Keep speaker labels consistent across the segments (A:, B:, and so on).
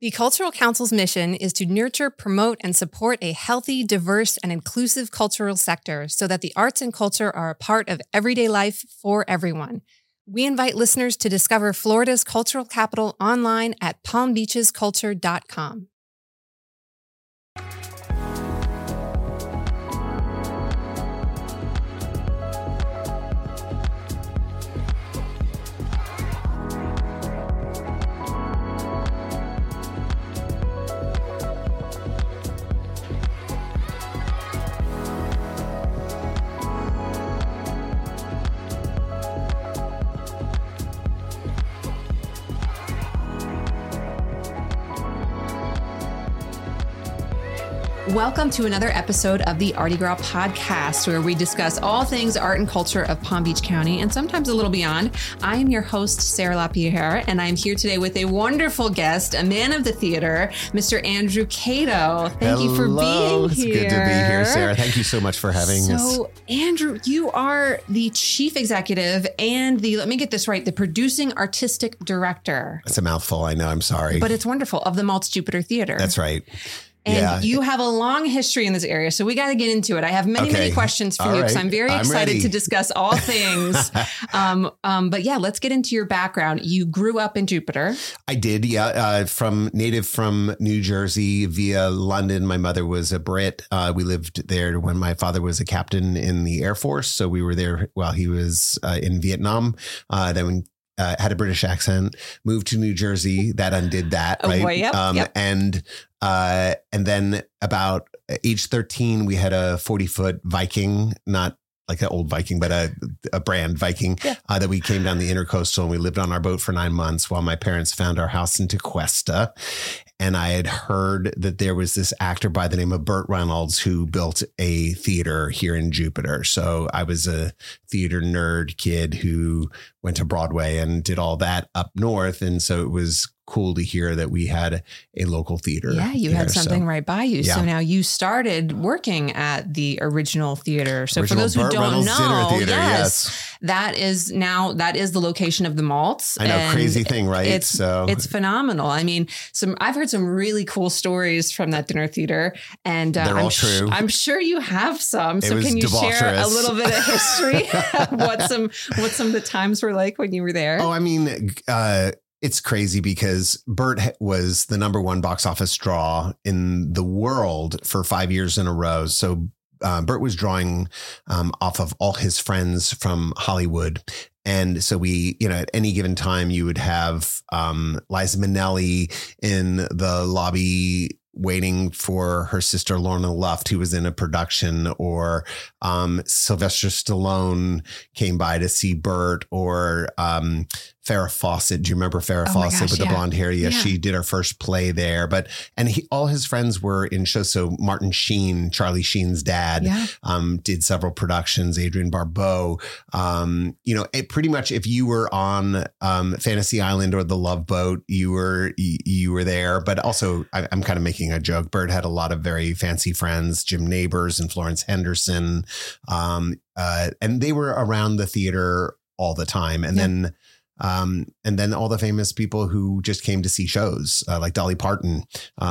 A: The Cultural Council's mission is to nurture, promote, and support a healthy, diverse, and inclusive cultural sector so that the arts and culture are a part of everyday life for everyone. We invite listeners to discover Florida's cultural capital online at palmbeachesculture.com. Welcome to another episode of the Artie Girl podcast, where we discuss all things art and culture of Palm Beach County and sometimes a little beyond. I am your host, Sarah LaPierre, and I'm here today with a wonderful guest, a man of the theater, Mr. Andrew Cato. Thank you for being here.
B: It's good to be here, Sarah. Thank you so much for having us.
A: So, Andrew, you are the chief executive and let me get this right, the producing artistic director.
B: It's a mouthful, I know. I'm sorry.
A: But it's wonderful, of the Maltz Jupiter Theater.
B: That's right.
A: And you have a long history in this area, so we got to get into it. I have many questions for you because I'm very excited to discuss all things. But yeah, let's get into your background. You grew up in Jupiter.
B: I did, yeah. From New Jersey via London. My mother was a Brit. We lived there when my father was a captain in the Air Force. So we were there while he was in Vietnam. Then had a British accent, moved to New Jersey. That undid that, right?
A: Yep.
B: And then about age 13, we had a 40-foot Viking, not like an old Viking, but a brand Viking that we came down the Intercoastal, and we lived on our boat for 9 months while my parents found our house in Tequesta. And I had heard that there was this actor by the name of Burt Reynolds who built a theater here in Jupiter. So I was a theater nerd kid who went to Broadway and did all that up north. And so it was cool to hear that we had a local theater.
A: Yeah, you had something right by you. Yeah. So now you started working at the original theater. So for those who don't know, yes, that is the location of the Maltz.
B: I know, crazy thing, right?
A: It's phenomenal. I mean, I've heard some really cool stories from that dinner theater, and
B: they're all true.
A: I'm sure you have some. So can you share a little bit of history of what some of the times were like when you were there?
B: Oh, I mean, it's crazy because Burt was the number one box office draw in the world for 5 years in a row. So Burt was drawing off of all his friends from Hollywood. And so we, at any given time, you would have Liza Minnelli in the lobby waiting for her sister Lorna Luft, who was in a production, or Sylvester Stallone came by to see Burt, or Farrah Fawcett. Do you remember Farrah Fawcett with the blonde hair? Yeah, she did her first play there. All his friends were in shows. So Martin Sheen, Charlie Sheen's dad, did several productions. Adrienne Barbeau. Pretty much if you were on Fantasy Island or The Love Boat, you were there. But also, I'm kind of making a joke. Burt had a lot of very fancy friends, Jim Nabors and Florence Henderson, and they were around the theater all the time. And then all the famous people who just came to see shows, like Dolly Parton.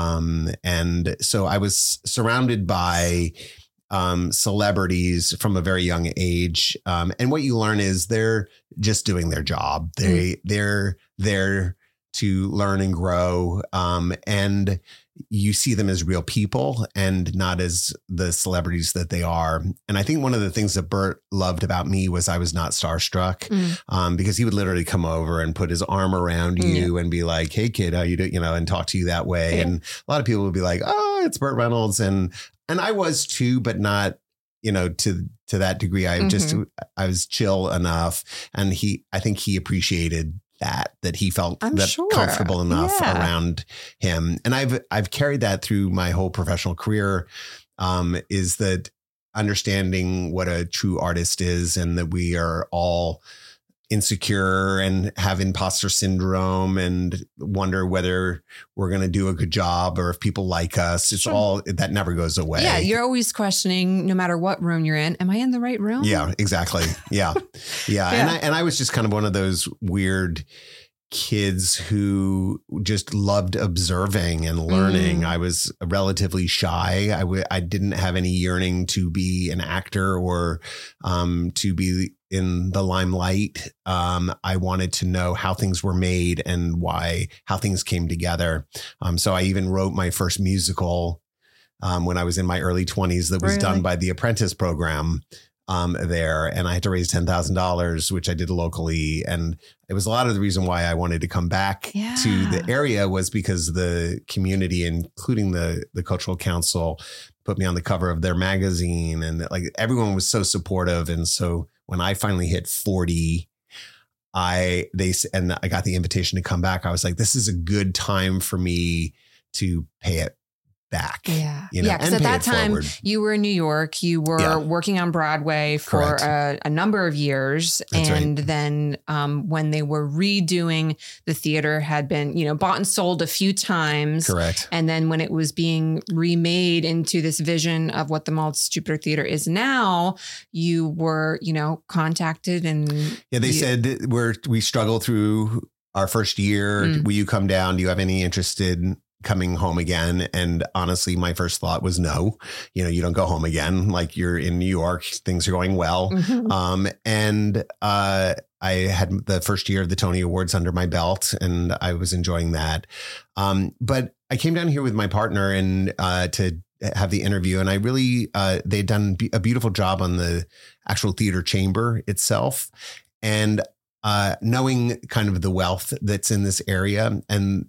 B: And so I was surrounded by celebrities from a very young age. And what you learn is they're just doing their job. They're there to learn and grow. And you see them as real people and not as the celebrities that they are. And I think one of the things that Burt loved about me was I was not starstruck, because he would literally come over and put his arm around you and be like, "Hey kid, how you do?" And talk to you that way. Yeah. And a lot of people would be like, "Oh, it's Burt Reynolds." And I was too, but not, to that degree. I was chill enough. And I think he appreciated that he felt comfortable enough around him. And I've carried that through my whole professional career, is that understanding what a true artist is, and that we are all insecure and have imposter syndrome and wonder whether we're going to do a good job or if people like us. It's all that never goes away.
A: Yeah. You're always questioning, no matter what room you're in, am I in the right room?
B: Yeah, exactly. Yeah. Yeah. And I was just kind of one of those weird kids who just loved observing and learning. I was relatively shy. I didn't have any yearning to be an actor or to be in the limelight. I wanted to know how things were made and how things came together. So I even wrote my first musical when I was in my early 20s that was done by the Apprentice program there. And I had to raise $10,000, which I did locally. And it was a lot of the reason why I wanted to come back to the area was because the community, including the Cultural Council, put me on the cover of their magazine, and like everyone was so supportive. And so when I finally hit 40, I got the invitation to come back. I was like, this is a good time for me to pay it back.
A: Yeah. Because at that time you were in New York, you were working on Broadway for a number of years.
B: That's
A: and then when they were redoing the theater had been, bought and sold a few times.
B: Correct.
A: And then when it was being remade into this vision of what the Maltz Jupiter Theater is now, you were, contacted and
B: they said we struggled through our first year. Will you come down? Do you have any interest in coming home again? And honestly, my first thought was no, you don't go home again. Like, you're in New York, things are going well. And I had the first year of the Tony Awards under my belt, and I was enjoying that. But I came down here with my partner and to have the interview, and I really, they'd done a beautiful job on the actual theater chamber itself. And knowing kind of the wealth that's in this area and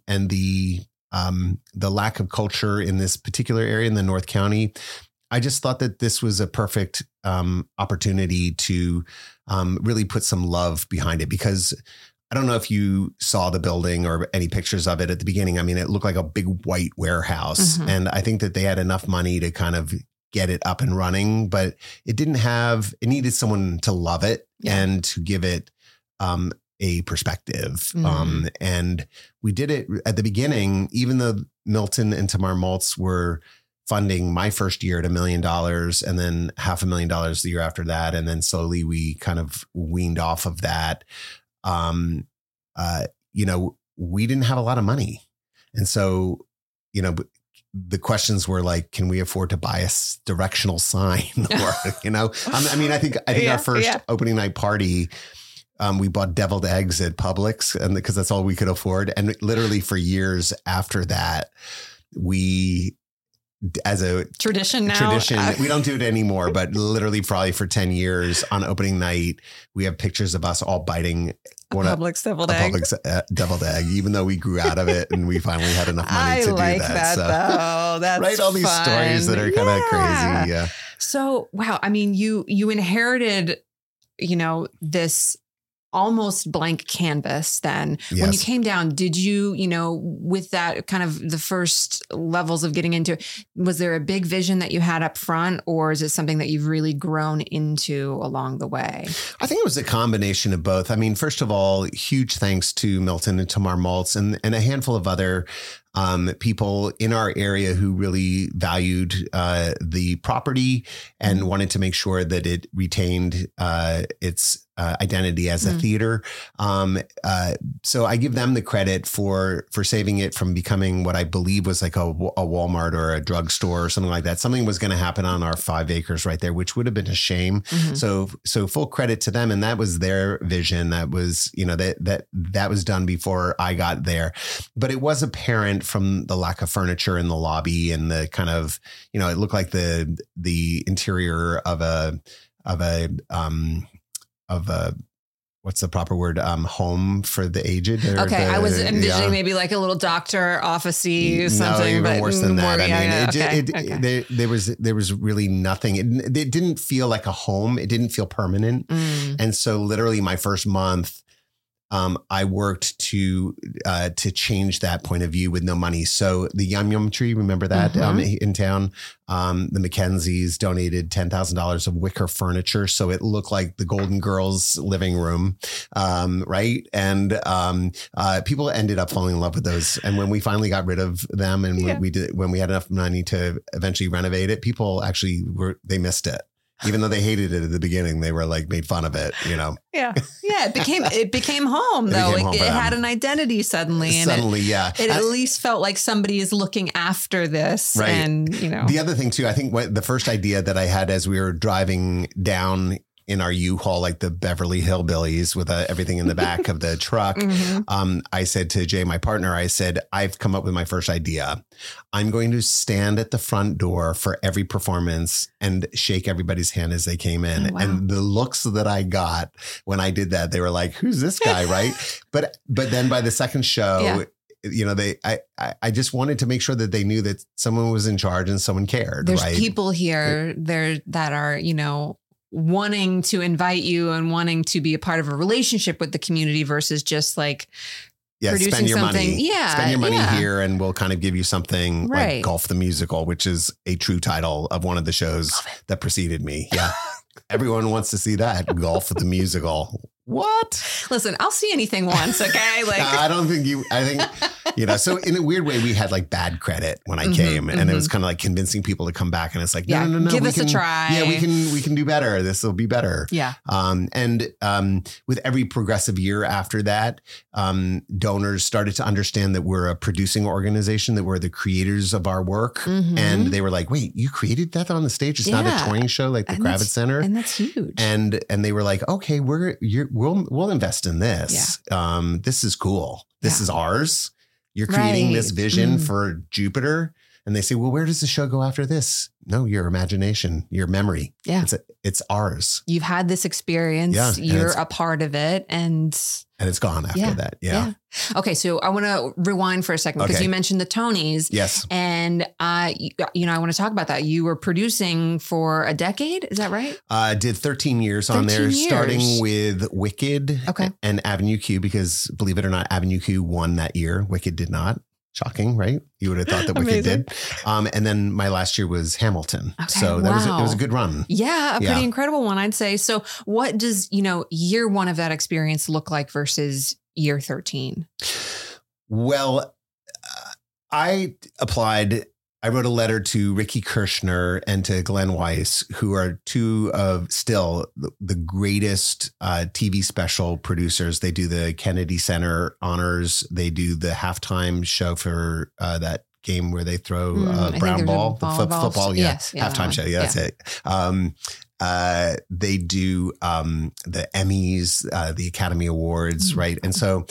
B: the lack of culture in this particular area in the North County, I just thought that this was a perfect opportunity to really put some love behind it, because I don't know if you saw the building or any pictures of it at the beginning. I mean, it looked like a big white warehouse, and I think that they had enough money to kind of get it up and running, but it needed someone to love it and to give it a perspective. And we did it at the beginning, even though Milton and Tamar Maltz were funding my first year at $1 million and then $500,000 the year after that. And then slowly we kind of weaned off of that. We didn't have a lot of money. And so, the questions were like, can we afford to buy a directional sign? Or, I think our first opening night party, we bought deviled eggs at Publix, and because that's all we could afford. And literally for years after that, we, as a
A: tradition,
B: we don't do it anymore, but literally probably for 10 years on opening night, we have pictures of us all biting
A: Publix
B: deviled egg, even though we grew out of it and we finally had enough money to do that.
A: Though. That's
B: right. All these stories that are kind of crazy. Yeah.
A: So, wow. I mean, you inherited, this almost blank canvas then.
B: Yes.
A: When you came down, did you, with that kind of the first levels of getting into it, was there a big vision that you had up front, or is it something that you've really grown into along the way?
B: I think it was a combination of both. I mean, first of all, huge thanks to Milton and Tamar Maltz and a handful of other people in our area who really valued the property and wanted to make sure that it retained its identity as a theater. So I give them the credit for saving it from becoming what I believe was like a Walmart or a drugstore or something like that. Something was going to happen on our 5 acres right there, which would have been a shame. So full credit to them. And that was their vision. That was, that was done before I got there. But it was apparent from the lack of furniture in the lobby and the kind of, it looked like the interior of a what's the proper word? Home for the aged.
A: Okay. I was envisioning maybe like a little doctor office-y something.
B: No, even worse than that. There was really nothing. It didn't feel like a home. It didn't feel permanent. And so literally my first month, I worked to change that point of view with no money. So the Yum Yum Tree, remember that in town? The Mackenzies donated $10,000 of wicker furniture, so it looked like the Golden Girls living room, right? And people ended up falling in love with those. And when we finally got rid of them, and when we had enough money to eventually renovate it, people actually they missed it. Even though they hated it at the beginning, they were like made fun of it, you know?
A: Yeah.
C: Yeah. It became home though.
B: became home
C: It
B: for them.
C: had an identity suddenly. And it at least felt like somebody is looking after this.
B: Right.
C: And, you know,
B: the other thing too, I think the first idea that I had as we were driving down in our U-Haul, like the Beverly Hillbillies with everything in the back of the truck. I said to Jay, my partner, I said, I've come up with my first idea. I'm going to stand at the front door for every performance and shake everybody's hand as they came in.
C: Oh, wow.
B: And the looks that I got when I did that, they were like, who's this guy? Right. But then by the second show, you know, I just wanted to make sure that they knew that someone was in charge and someone cared.
C: there's
B: right?
C: people here there that are, you know, wanting to invite you and wanting to be a part of a relationship with the community versus just like producing
B: spend your
C: something.
B: money.
C: Yeah.
B: Spend your money here and we'll kind of give you something
C: Right.
B: like Golf the Musical, which is a true title of one of the shows that preceded me. Yeah. Everyone wants to see that. Golf the Musical. What?
C: Listen, I'll see anything once. Okay. Like,
B: I think, you know, so in a weird way, we had like bad credit when I came and it was kind of like convincing people to come back. And it's like, no,
C: give us a try.
B: Yeah, we can do better. This will be better.
C: Yeah.
B: With every progressive year after that, donors started to understand that we're a producing organization, that we're the creators of our work. And they were like, wait, you created that on the stage? It's not a touring show like the Kravitz Center.
C: And that's huge.
B: And they were like, okay, we'll invest in this. This is cool. This is ours. You're creating this vision for Jupiter. And they say, well, where does the show go after this? No, your imagination, your memory.
C: Yeah.
B: It's ours.
C: You've had this experience.
B: Yeah,
C: You're a part of it. And
B: it's gone after that. Yeah.
C: Okay. So I want to rewind for a second because you mentioned the Tonys.
B: Yes.
C: And, you know, I want to talk about that. You were producing for a decade. Is that right?
B: Did 13 years on there, starting with Wicked and Avenue Q, because believe it or not, Avenue Q won that year. Wicked did not. Shocking, right? You would have thought that Wicked did. And then my last year was Hamilton.
C: Okay,
B: so it was a good run.
C: Yeah, a pretty incredible one, I'd say. So what does, you know, year one of that experience look like versus year 13?
B: Well, I wrote a letter to Ricky Kirshner and to Glenn Weiss, who are two of still the greatest TV special producers. They do the Kennedy Center Honors. They do the halftime show for that game where they throw a brown ball, football. Halftime show. Yeah, that's it. They do the Emmys, the Academy Awards, right? And so,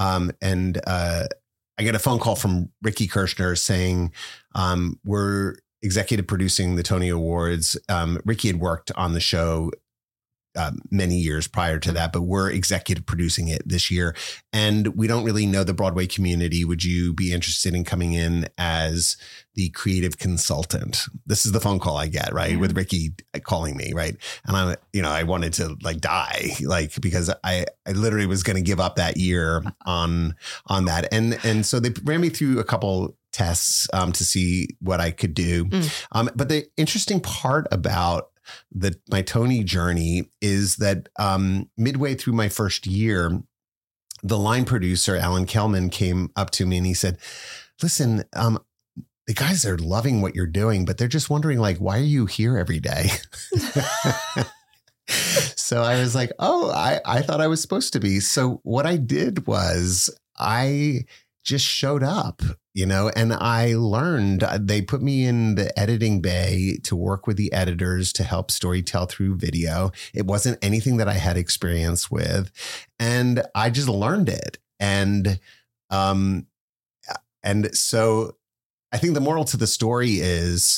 B: I get a phone call from Ricky Kirshner saying, we're executive producing the Tony Awards. Ricky had worked on the show many years prior to that, but we're executive producing it this year. And we don't really know the Broadway community. Would you be interested in coming in as the creative consultant? This is the phone call I get, right? With Ricky calling me, right? And I wanted to like die, like, because I literally was going to give up that year on that. And so they ran me through a couple tests to see what I could do. But the interesting part about my Tony journey is that midway through my first year, the line producer, Alan Kelman, came up to me and he said, listen, the guys are loving what you're doing, but they're just wondering, like, why are you here every day? So I was like, oh, I thought I was supposed to be. So what I did was I just showed up, you know, and I learned. They put me in the editing bay to work with the editors to help storytell through video. It wasn't anything that I had experience with, and I just learned it. And so I think the moral to the story is,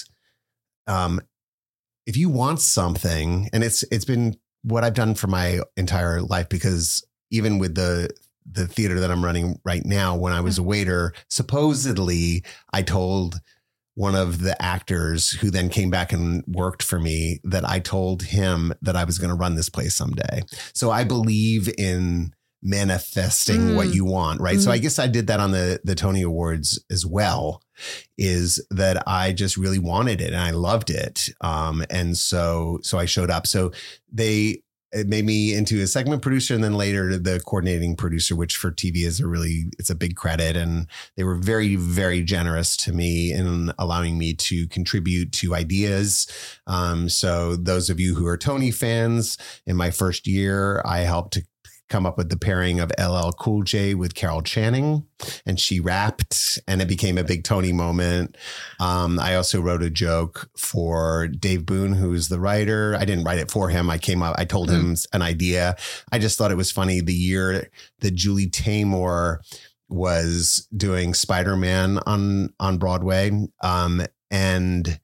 B: if you want something, and it's been what I've done for my entire life, because even with the theater that I'm running right now, when I was a waiter, supposedly I told one of the actors who then came back and worked for me that I told him that I was going to run this place someday. So I believe in manifesting what you want, right? So I guess I did that on the Tony Awards as well, is that I just really wanted it and I loved it. And so I showed up. So it made me into a segment producer and then later the coordinating producer, which for TV it's a big credit. And they were very, very generous to me in allowing me to contribute to ideas. So those of you who are Tony fans, in my first year, I helped to come up with the pairing of LL Cool J with Carol Channing, and she rapped, and it became a big Tony moment. I also wrote a joke for Dave Boone, who is the writer. I didn't write it for him. I told him an idea. I just thought it was funny the year that Julie Taymor was doing Spider-Man on Broadway. And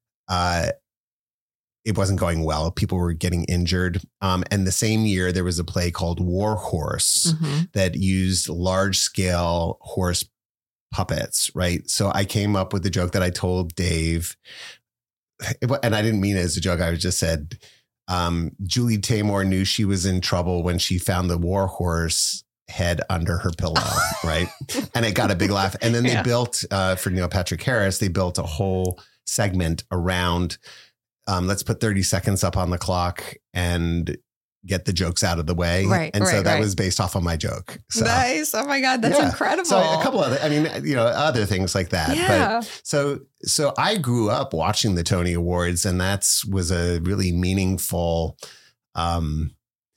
B: it wasn't going well. People were getting injured. And the same year, there was a play called War Horse that used large scale horse puppets, right? So I came up with the joke that I told Dave, and I didn't mean it as a joke. I just said, Julie Taymor knew she was in trouble when she found the war horse head under her pillow, right? And it got a big laugh. And then they built, for Neil Patrick Harris, they built a whole segment around let's put 30 seconds up on the clock and get the jokes out of the way.
A: Right.
B: And so that was based off of my joke. So,
C: nice. Oh my God. That's incredible.
B: So a couple other, other things like that.
A: Yeah.
B: But so I grew up watching the Tony Awards, and was a really meaningful, time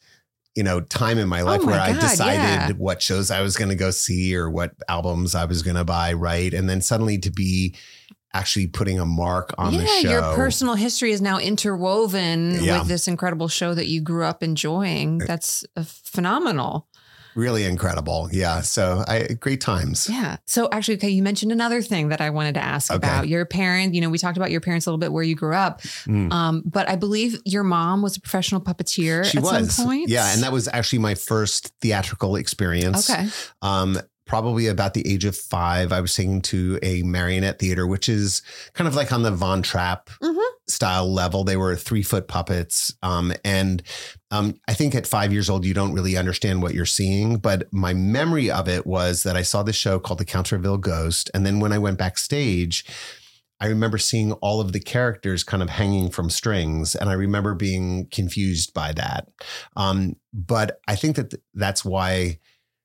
B: in my life where I decided what shows I was going to go see or what albums I was going to buy. Right. And then suddenly to be actually putting a mark on the show.
C: Your personal history is now interwoven with this incredible show that you grew up enjoying. That's phenomenal.
B: Really incredible. Yeah. So great times.
C: Yeah. So actually, okay, you mentioned another thing that I wanted to ask about. Your parent, we talked about your parents a little bit where you grew up. But I believe your mom was a professional puppeteer some point.
B: Yeah. And that was actually my first theatrical experience.
C: Okay.
B: Probably about the age of 5, I was singing to a marionette theater, which is kind of like on the Von Trapp style level. They were 3-foot puppets. And I think at 5 years old, you don't really understand what you're seeing. But my memory of it was that I saw this show called The Counterville Ghost. And then when I went backstage, I remember seeing all of the characters kind of hanging from strings. And I remember being confused by that. But I think that's why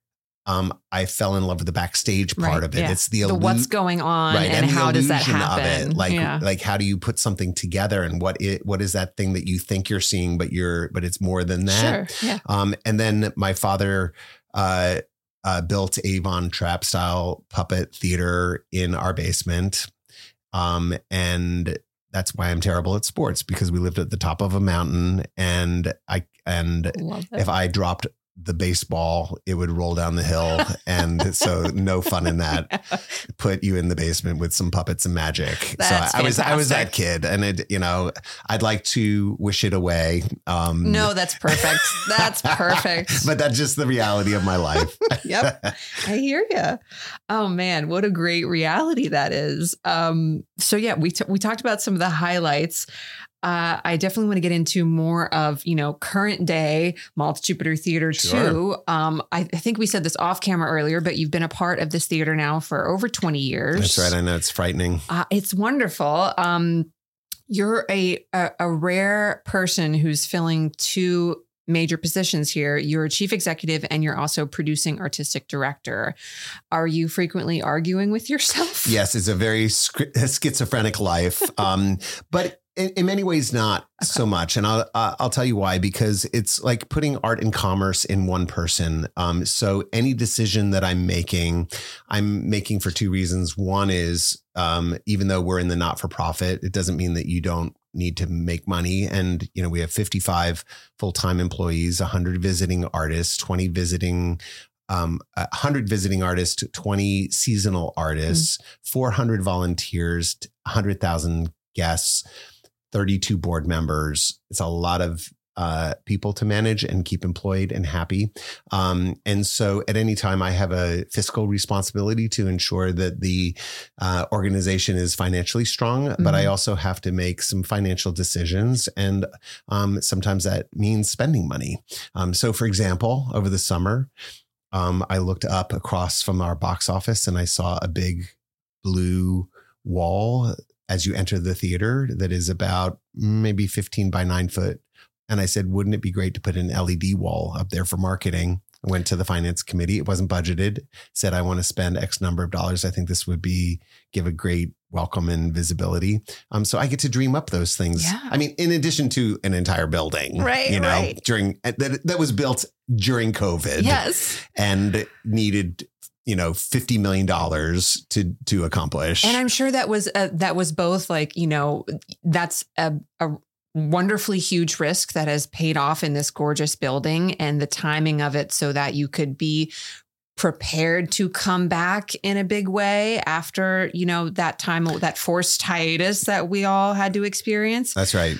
B: I fell in love with the backstage part of it. Yeah. It's the what's
C: going on and how does that happen?
B: Like how do you put something together, and what is that thing that you think you're seeing, but it's more than that.
C: Sure. Yeah.
B: And then my father built a Von Trapp style puppet theater in our basement. And that's why I'm terrible at sports, because we lived at the top of a mountain, and if I dropped the baseball, it would roll down the hill. And so no fun in that. Put you in the basement with some puppets and magic.
C: That's
B: I was that kid, and I'd like to wish it away.
C: No, that's perfect. That's perfect.
B: But that's just the reality of my life.
C: Yep. I hear you. Oh man, what a great reality that is. So yeah, we talked about some of the highlights. I definitely want to get into more of, current day Maltz Jupiter Theater too. I think we said this off camera earlier, but you've been a part of this theater now for over 20 years.
B: That's right. I know, it's frightening.
C: It's wonderful. You're a rare person who's filling 2 major positions here. You're a chief executive and you're also producing artistic director. Are you frequently arguing with yourself?
B: Yes, it's a very schizophrenic life. But in many ways, not so much. And I'll tell you why, because it's like putting art and commerce in one person. So any decision that I'm making for 2 reasons. One is, even though we're in the not-for-profit, it doesn't mean that you don't need to make money. And, we have 55 full-time employees, 100 visiting artists, 100 visiting artists, 20 seasonal artists, 400 volunteers, 100,000 guests, 32 board members. It's a lot of people to manage and keep employed and happy. And so at any time I have a fiscal responsibility to ensure that the organization is financially strong, but I also have to make some financial decisions. And sometimes that means spending money. So for example, over the summer, I looked up across from our box office and I saw a big blue wall as you enter the theater that is about maybe 15 by 9 foot And I said, wouldn't it be great to put an LED wall up there for marketing? I went to the finance committee. It wasn't budgeted. Said, I want to spend X number of dollars. I think this would give a great welcome and visibility. So I get to dream up those things.
C: Yeah.
B: I mean, in addition to an entire building,
C: Right,
B: you know,
C: right.
B: during that was built during COVID.
C: Yes.
B: And needed, $50 million to accomplish.
C: And I'm sure that was both like, that's a wonderfully huge risk that has paid off in this gorgeous building, and the timing of it so that you could be prepared to come back in a big way after, that time, that forced hiatus that we all had to experience.
B: That's right.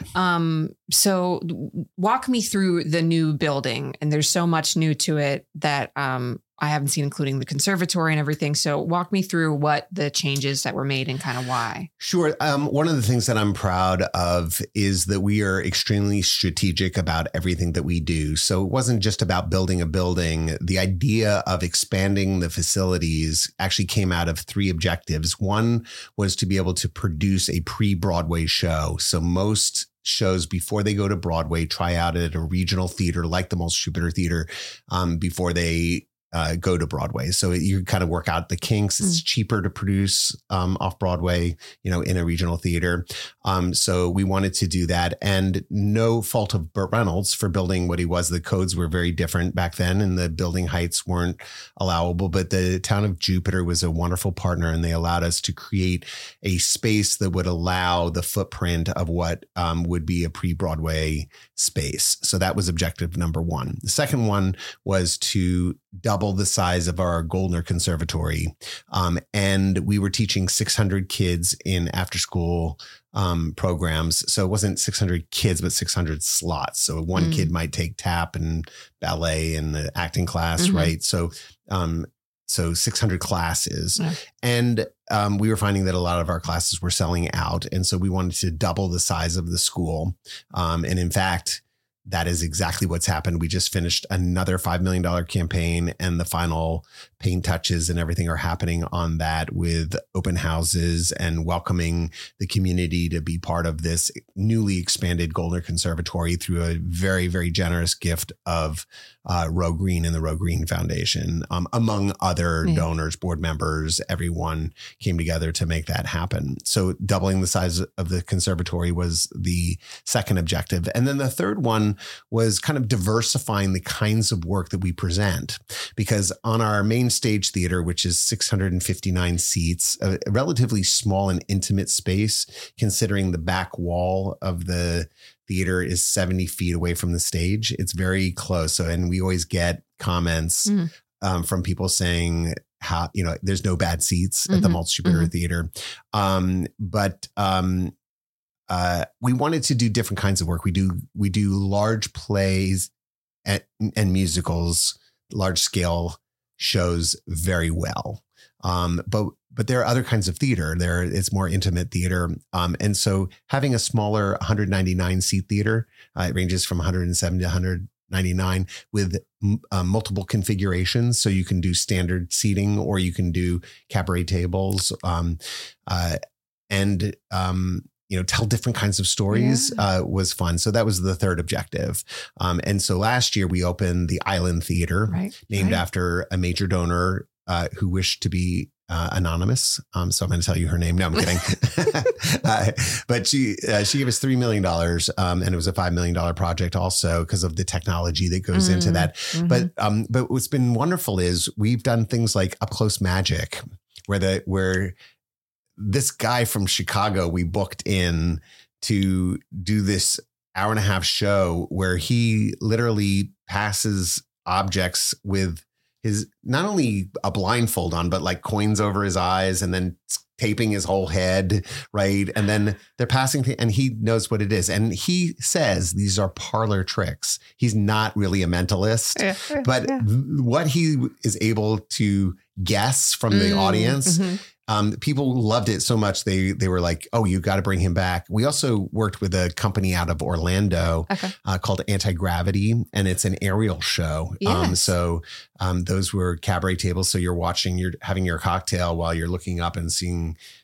C: So walk me through the new building, and there's so much new to it that, I haven't seen, including the conservatory and everything. So walk me through what the changes that were made and kind of why.
B: Sure. One of the things that I'm proud of is that we are extremely strategic about everything that we do. So it wasn't just about building a building. The idea of expanding the facilities actually came out of 3 objectives. One was to be able to produce a pre-Broadway show. So most shows before they go to Broadway try out at a regional theater like the Moultrie Jupiter Theater before they go to Broadway. So you kind of work out the kinks. It's cheaper to produce off Broadway, in a regional theater. So we wanted to do that, and no fault of Burt Reynolds for building what he was. The codes were very different back then, and the building heights weren't allowable, but the town of Jupiter was a wonderful partner, and they allowed us to create a space that would allow the footprint of what would be a pre-Broadway space. So that was objective number 1. The second one was to double the size of our Goldner Conservatory. And we were teaching 600 kids in after school programs. So it wasn't 600 kids, but 600 slots. So one kid might take tap and ballet and the acting class, right? So 600 classes.
C: Yeah.
B: And we were finding that a lot of our classes were selling out. And so we wanted to double the size of the school. And in fact, that is exactly what's happened. We just finished another $5 million campaign, and the final paint touches and everything are happening on that, with open houses and welcoming the community to be part of this newly expanded Goldner Conservatory through a very, very generous gift of Row Green and the Row Green Foundation, among other donors, board members. Everyone came together to make that happen. So doubling the size of the conservatory was the second objective. And then the third one was kind of diversifying the kinds of work that we present, because on our main stage theater, which is 659 seats, a relatively small and intimate space, considering the back wall of the theater is 70 feet away from the stage. It's very close. So, and we always get comments from people saying how, there's no bad seats at the Moultrie Jupiter Theater. But we wanted to do different kinds of work. We do large plays and musicals, large scale shows very well. But there are other kinds of theater. It's more intimate theater. And so having a smaller 199 seat theater, it ranges from 107 to 199 with multiple configurations. So you can do standard seating, or you can do cabaret tables, tell different kinds of stories was fun. So that was the third objective. And so last year we opened the Island Theater, named after a major donor who wished to be anonymous. So I'm going to tell you her name. No, I'm kidding. But she gave us $3 million. And it was a $5 million project also because of the technology that goes into that. But what's been wonderful is we've done things like Up Close Magic, where this guy from Chicago we booked in to do this hour-and-a-half show where he literally passes objects with his, not only a blindfold on, but like coins over his eyes and then taping his whole head, right? And then they're passing, and he knows what it is. And he says these are parlor tricks. He's not really a mentalist, but what he is able to guess from the audience, people loved it so much. They were like, oh, you got to bring him back. We also worked with a company out of Orlando called Anti-Gravity, and it's an aerial show.
C: Yes.
B: Those were cabaret tables. So you're having your cocktail while you're looking up and seeing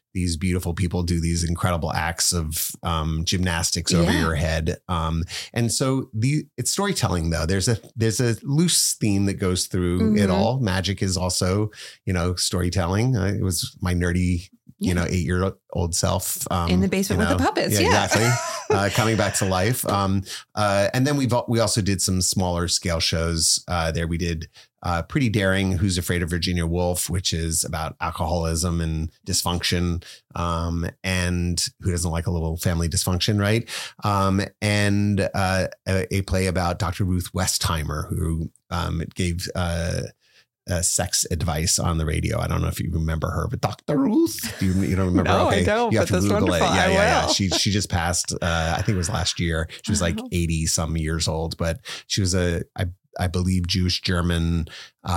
B: these beautiful people do these incredible acts of gymnastics over your head. And so it's storytelling though. There's a loose theme that goes through it all. Magic is also, storytelling. It was my nerdy, 8-year-old self
C: in the basement with the puppets.
B: Yeah, exactly. Coming back to life. And then we also did some smaller scale shows there. We did Pretty Daring, Who's Afraid of Virginia Woolf, which is about alcoholism and dysfunction. And who doesn't like a little family dysfunction, right? And a play about Dr. Ruth Westheimer, who gave sex advice on the radio. I don't know if you remember her, but Dr. Ruth, you don't remember?
C: No,
B: okay.
C: I don't.
B: You have to Google it. Yeah.
C: Will.
B: She just passed. I think it was last year. She was like 80 some years old, but she was I believe Jewish German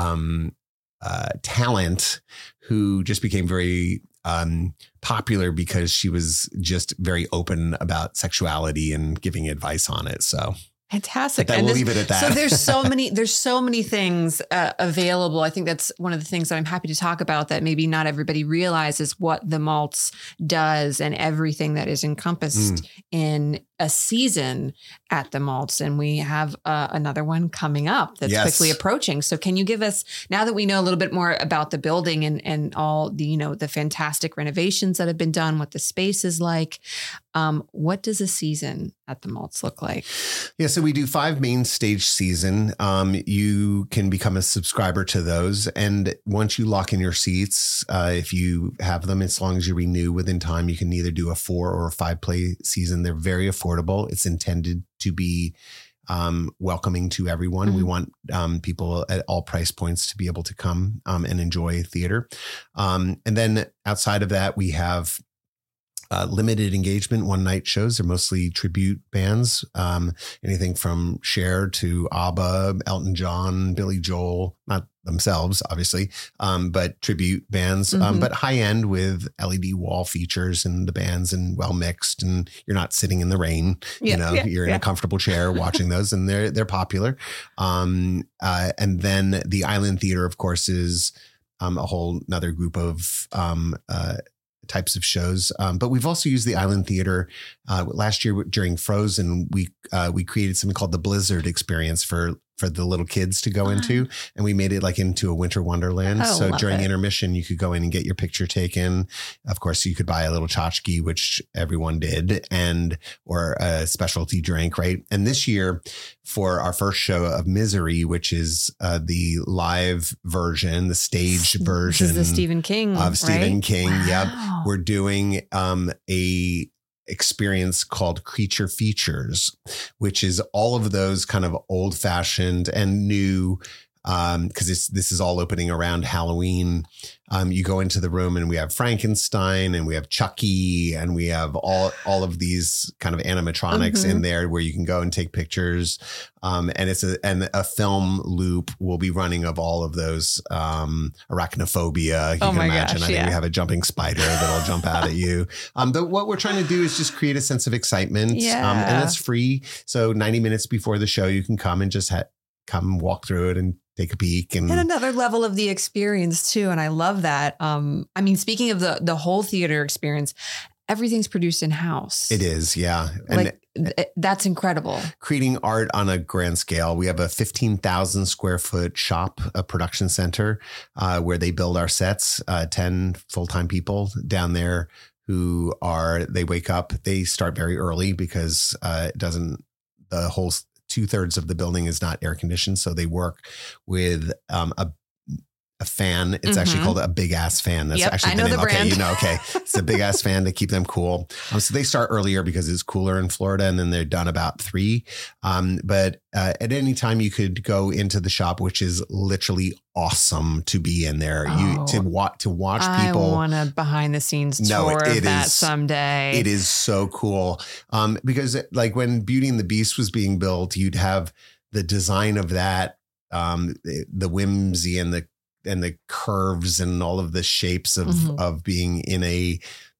B: talent who just became very popular because she was just very open about sexuality and giving advice on it. So.
C: Fantastic.
B: And we'll leave it at that.
C: So there's so many things available. I think that's one of the things that I'm happy to talk about, that maybe not everybody realizes what the Maltz does and everything that is encompassed in a season at the Maltz. And we have another one coming up that's quickly approaching. So can you give us, now that we know a little bit more about the building and all the, the fantastic renovations that have been done, what the space is like, what does a season at the Maltz look like?
B: Yeah, so we do 5 main stage season. You can become a subscriber to those. And once you lock in your seats, if you have them, as long as you renew within time, you can either do a 4 or a 5 play season. They're very affordable. It's intended to be welcoming to everyone. We want people at all price points to be able to come and enjoy theater. And then outside of that, we have limited engagement one-night shows. They're mostly tribute bands, anything from Cher to ABBA, Elton John, Billy Joel, not themselves, obviously, but tribute bands, but high-end with LED wall features and the bands and well-mixed, and you're not sitting in the rain, you're in a comfortable chair watching those, and they're popular. And then the Island Theater, of course, is a whole another group of types of shows. But we've also used the Island Theater last year during Frozen. We created something called the Blizzard Experience for the little kids to go into, and we made it like into a winter wonderland. So during intermission, you could go in and get your picture taken. Of course, you could buy a little tchotchke, which everyone did, or a specialty drink, right? And this year, for our first show of Misery, which is the live version, the stage version,
C: this is the Stephen King
B: of Stephen King.
C: Wow.
B: Yep, we're doing a experience called Creature Features, which is all of those kind of old fashioned and new, because this is all opening around Halloween. You go into the room and we have Frankenstein and we have Chucky and we have all of these kind of animatronics in there where you can go and take pictures. And it's a film loop will be running of all of those, arachnophobia. You can imagine.
C: Gosh,
B: I think we have a jumping spider that'll jump out at you. But what we're trying to do is just create a sense of excitement. And it's free. So 90 minutes before the show, you can come and just come walk through it and take a peek. And
C: another level of the experience too. And I love that. I mean, speaking of the whole theater experience, everything's produced in-house.
B: It is. Yeah. And
C: that's incredible.
B: Creating art on a grand scale. We have a 15,000 square foot shop, a production center, where they build our sets, 10 full-time people down there they wake up, they start very early because the whole 2/3 of the building is not air conditioned. So they work with a fan. It's actually called a big ass fan. That's actually the name. Okay. It's a big ass fan to keep them cool. So they start earlier because it's cooler in Florida, and then they're done about 3. But at any time you could go into the shop, which is literally awesome to be in there. To watch people.
C: I want a behind the scenes tour of that someday.
B: It is so cool. Because like when Beauty and the Beast was being built, you'd have the design of that, the whimsy and the curves and all of the shapes of being in a,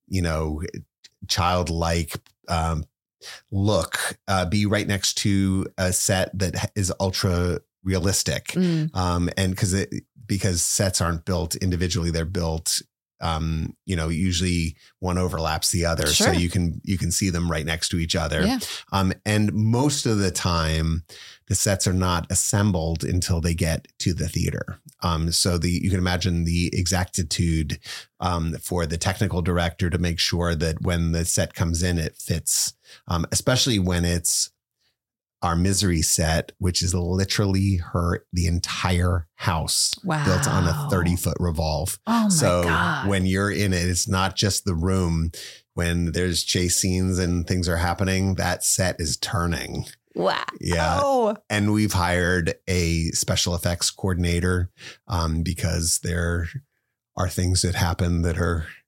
B: childlike look, be right next to a set that is ultra realistic. And because sets aren't built individually, they're built usually one overlaps the other.
A: Sure.
B: So you can see them right next to each other.
A: Yeah.
B: And most of the time, the sets are not assembled until they get to the theater. So you can imagine the exactitude for the technical director to make sure that when the set comes in, it fits, especially when it's our Misery set, which is literally the entire house built on a 30-foot revolve.
A: Oh my
B: so
A: God.
B: when you're in it, it's not just the room. When there's chase scenes and things are happening, that set is turning.
A: Wow.
B: Yeah. And we've hired a special effects coordinator because there are things that happen that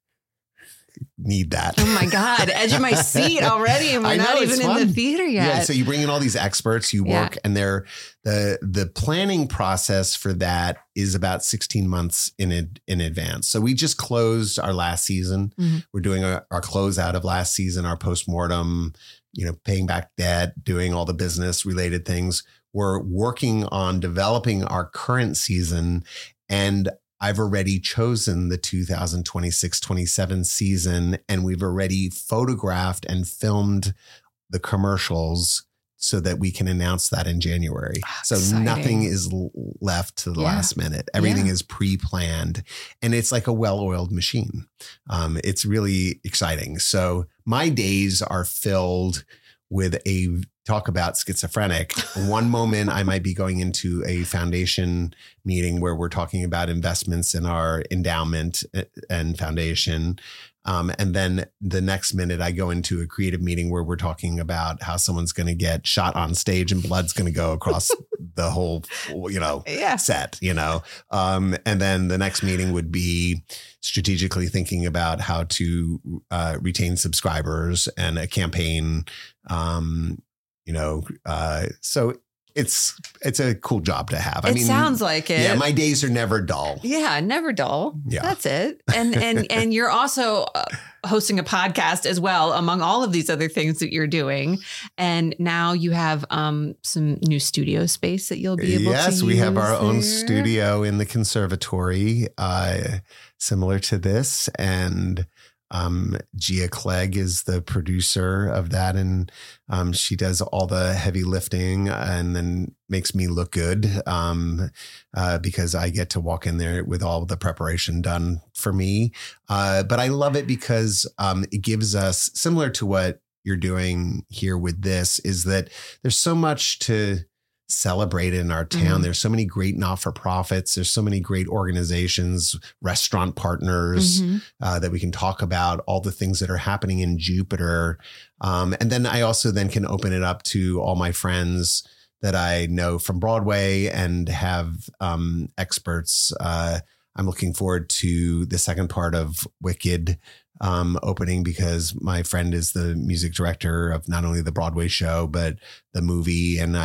B: need that.
A: Oh my God. Edge of my seat already. And we're not even in the theater yet.
B: Yeah. So you bring in all these experts, you work, and the planning process for that is about 16 months in advance. So we just closed our last season. Mm-hmm. We're doing our closeout of last season, our postmortem, paying back debt, doing all the business related things. We're working on developing our current season, and I've already chosen the 2026-27 season, and we've already photographed and filmed the commercials so that we can announce that in January. So
A: exciting.
B: Nothing is left to the last minute. Everything is pre-planned, and it's like a well-oiled machine. It's really exciting. So my days are filled with talk about schizophrenic. One moment I might be going into a foundation meeting where we're talking about investments in our endowment and foundation. And then the next minute I go into a creative meeting where we're talking about how someone's going to get shot on stage and blood's going to go across the whole, set, and then the next meeting would be strategically thinking about how to retain subscribers and a campaign, so it's a cool job to have.
A: It sounds like it.
B: Yeah, my days are never dull.
A: Yeah, never dull.
B: Yeah.
A: That's it. And you're also hosting a podcast as well, among all of these other things that you're doing. And now you have some new studio space that you'll be able to use.
B: Yes, we have our own studio in the conservatory, similar to this. And Gia Clegg is the producer of that, and she does all the heavy lifting and then makes me look good because I get to walk in there with all the preparation done for me. But I love it because it gives us, similar to what you're doing here with this, is that there's so much to celebrate in our town. There's so many great not-for-profits. There's so many great organizations, restaurant partners that we can talk about, all the things that are happening in Jupiter. And then I also can open it up to all my friends that I know from Broadway and have experts. I'm looking forward to the second part of Wicked opening because my friend is the music director of not only the Broadway show, but the movie. And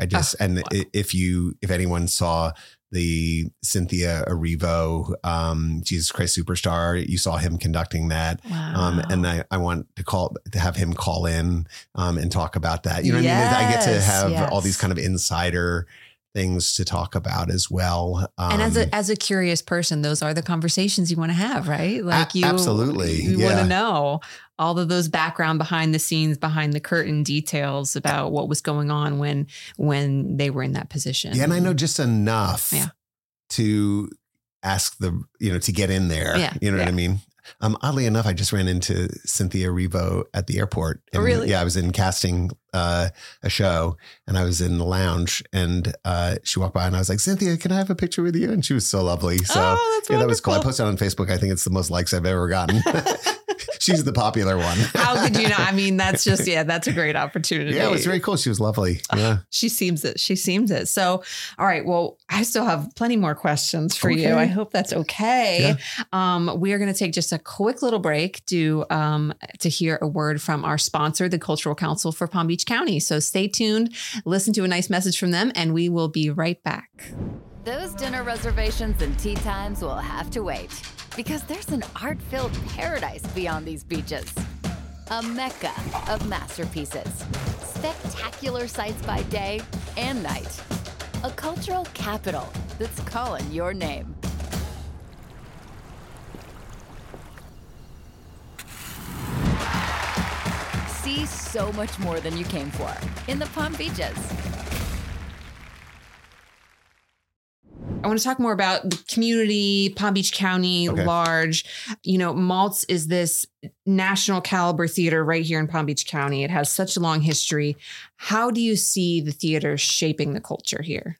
B: if anyone saw the Cynthia Erivo, Jesus Christ Superstar, you saw him conducting that.
A: Wow.
B: And I want to have him call in and talk about that. You know what I mean? I get to have all these kind of insider things to talk about as well.
A: And as a curious person, those are the conversations you want to have, right? Like
B: absolutely.
A: You want to know all of those background behind the scenes, behind the curtain details about what was going on when they were in that position.
B: Yeah. And I know just enough to ask to get in there.
A: Yeah.
B: You know what I mean? Oddly enough, I just ran into Cynthia Erivo at the airport. And,
A: really?
B: Yeah, I was in casting a show and I was in the lounge and she walked by and I was like, Cynthia, can I have a picture with you? And she was so lovely. So
A: that's
B: that was cool. I posted on Facebook. I think it's the most likes I've ever gotten. She's the popular one.
A: How could you not? I mean, that's just, that's a great opportunity.
B: Yeah, it was very cool. She was lovely. Yeah.
A: She seems it. So, all right. Well, I still have plenty more questions for you. I hope that's okay. Yeah. We are going to take just a quick little break to hear a word from our sponsor, the Cultural Council for Palm Beach County. So stay tuned, listen to a nice message from them, and we will be right back.
D: Those dinner reservations and tea times will have to wait because there's an art-filled paradise beyond these beaches. A mecca of masterpieces, spectacular sights by day and night. A cultural capital that's calling your name. See so much more than you came for in the Palm Beaches.
C: I want to talk more about the community, Palm Beach County, large. Maltz is this national caliber theater right here in Palm Beach County. It has such a long history. How do you see the theater shaping the culture here?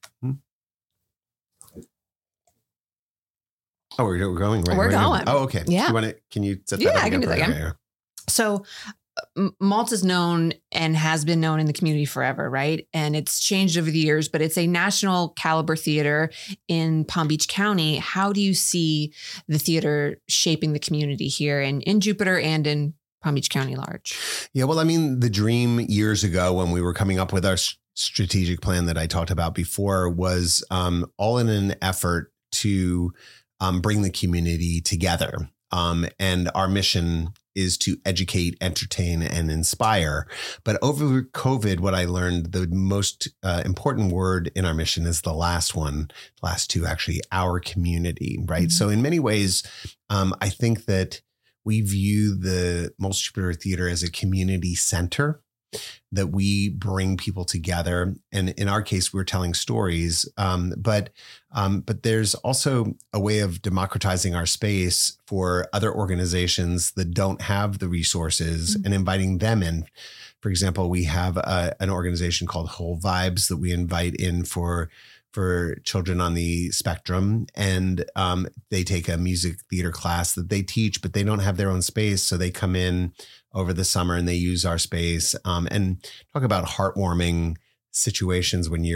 B: Oh, we're going right.
C: We're going.
B: Oh, okay.
C: Yeah.
B: Can you set that
C: Yeah,
B: up
C: I can do that again.
B: Okay.
C: So Maltz is known and has been known in the community forever, right? And it's changed over the years, but it's a national caliber theater in Palm Beach County. How do you see the theater shaping the community here in Jupiter and in Palm Beach County large?
B: Yeah, well, I mean, the dream years ago when we were coming up with our strategic plan that I talked about before was all in an effort to bring the community together. And our mission is to educate, entertain, and inspire. But over COVID, what I learned, the most important word in our mission is the last two, actually, our community, right? Mm-hmm. So in many ways, I think that we view the Maltz Jupiter Theater as a community center, that we bring people together. And in our case, we're telling stories. But there's also a way of democratizing our space for other organizations that don't have the resources and inviting them in. For example, we have an organization called Whole Vibes that we invite in for children on the spectrum. And they take a music theater class that they teach, but they don't have their own space. So they come in over the summer and they use our space and talk about heartwarming situations when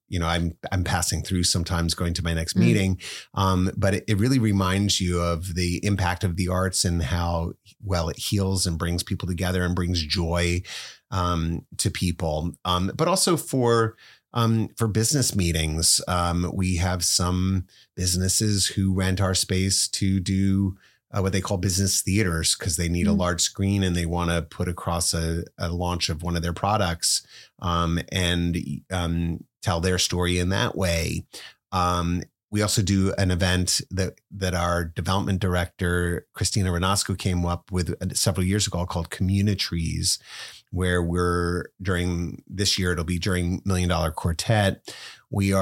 B: I'm passing through sometimes going to my next meeting. But it really reminds you of the impact of the arts and how well it heals and brings people together and brings joy to people. But also for business meetings, we have some businesses who rent our space to do what they call business theaters because they need a large screen and they want to put across a launch of one of their products and tell their story in that way. We also do an event that our development director, Christina Renasco, came up with several years ago called Communitrees, where during this year, it'll be during $1 Million Quartet. We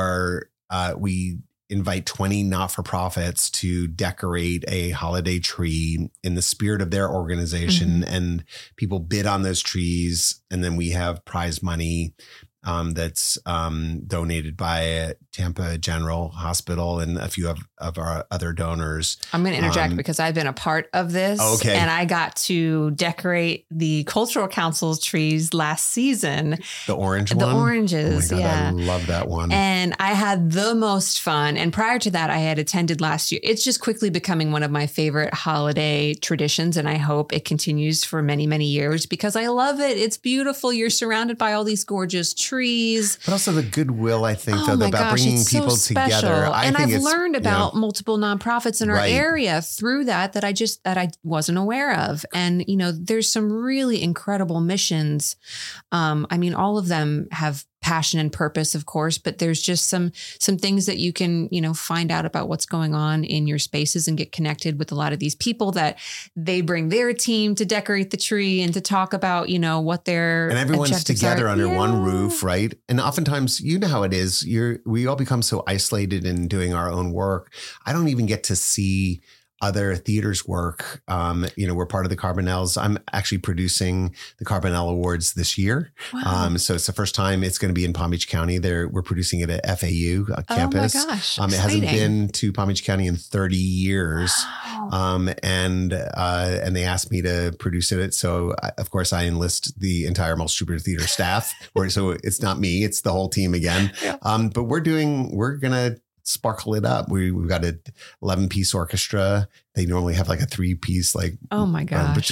B: invite 20 not-for-profits to decorate a holiday tree in the spirit of their organization. And people bid on those trees. And then we have prize money that's donated by Tampa General Hospital and a few of our other donors.
C: I'm going to interject because I've been a part of this.
B: Okay.
C: And I got to decorate the Cultural Council's trees last season.
B: The orange one?
C: The oranges,
B: oh my God,
C: yeah.
B: I love that one.
C: And I had the most fun. And prior to that, I had attended last year. It's just quickly becoming one of my favorite holiday traditions. And I hope it continues for many, many years because I love it. It's beautiful. You're surrounded by all these gorgeous trees.
B: But also the goodwill, I think, about bringing people together.
C: And I've learned about multiple nonprofits in our area through that I wasn't aware of. And, there's some really incredible missions. All of them have passion and purpose, of course, but there's just some things that you can, find out about what's going on in your spaces and get connected with a lot of these people that they bring their team to decorate the tree and to talk about, what their
B: and everyone's together under one roof, right? And oftentimes, you know how it is. We all become so isolated in doing our own work. I don't even get to see other theaters work. We're part of the Carbonells. I'm actually producing the Carbonell Awards this year.
C: Wow.
B: So it's the first time it's going to be in Palm Beach County. We're producing it at FAU campus.
C: Oh my gosh.
B: It hasn't been to Palm Beach County in 30 years.
C: Wow.
B: And they asked me to produce it. So of course I enlist the entire Maltz Jupiter Theater staff. So it's not me, it's the whole team again.
C: Yeah.
B: But we're going to sparkle it up. We've got an 11-piece orchestra. They normally have like a 3-piece,
C: oh my gosh,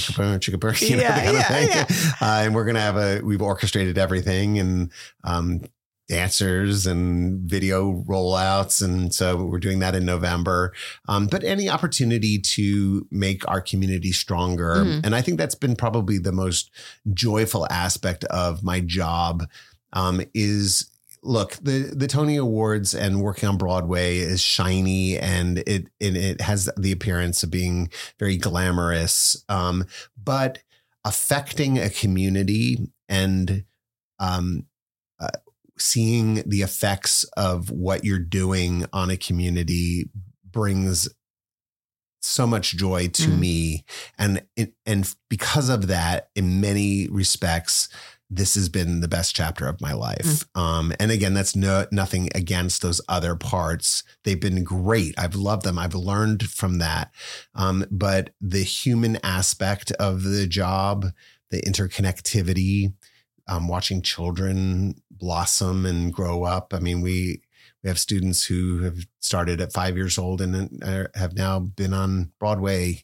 B: and we're gonna we've orchestrated everything and dancers and video rollouts, and so we're doing that in November. But any opportunity to make our community stronger, and I think that's been probably the most joyful aspect of my job is. Look, the Tony Awards and working on Broadway is shiny and it has the appearance of being very glamorous. But affecting a community and seeing the effects of what you're doing on a community brings so much joy to me. And because of that, in many respects, this has been the best chapter of my life. And again, that's nothing against those other parts. They've been great. I've loved them. I've learned from that. But the human aspect of the job, the interconnectivity, watching children blossom and grow up. I mean, we have students who have started at 5 years old and have now been on Broadway,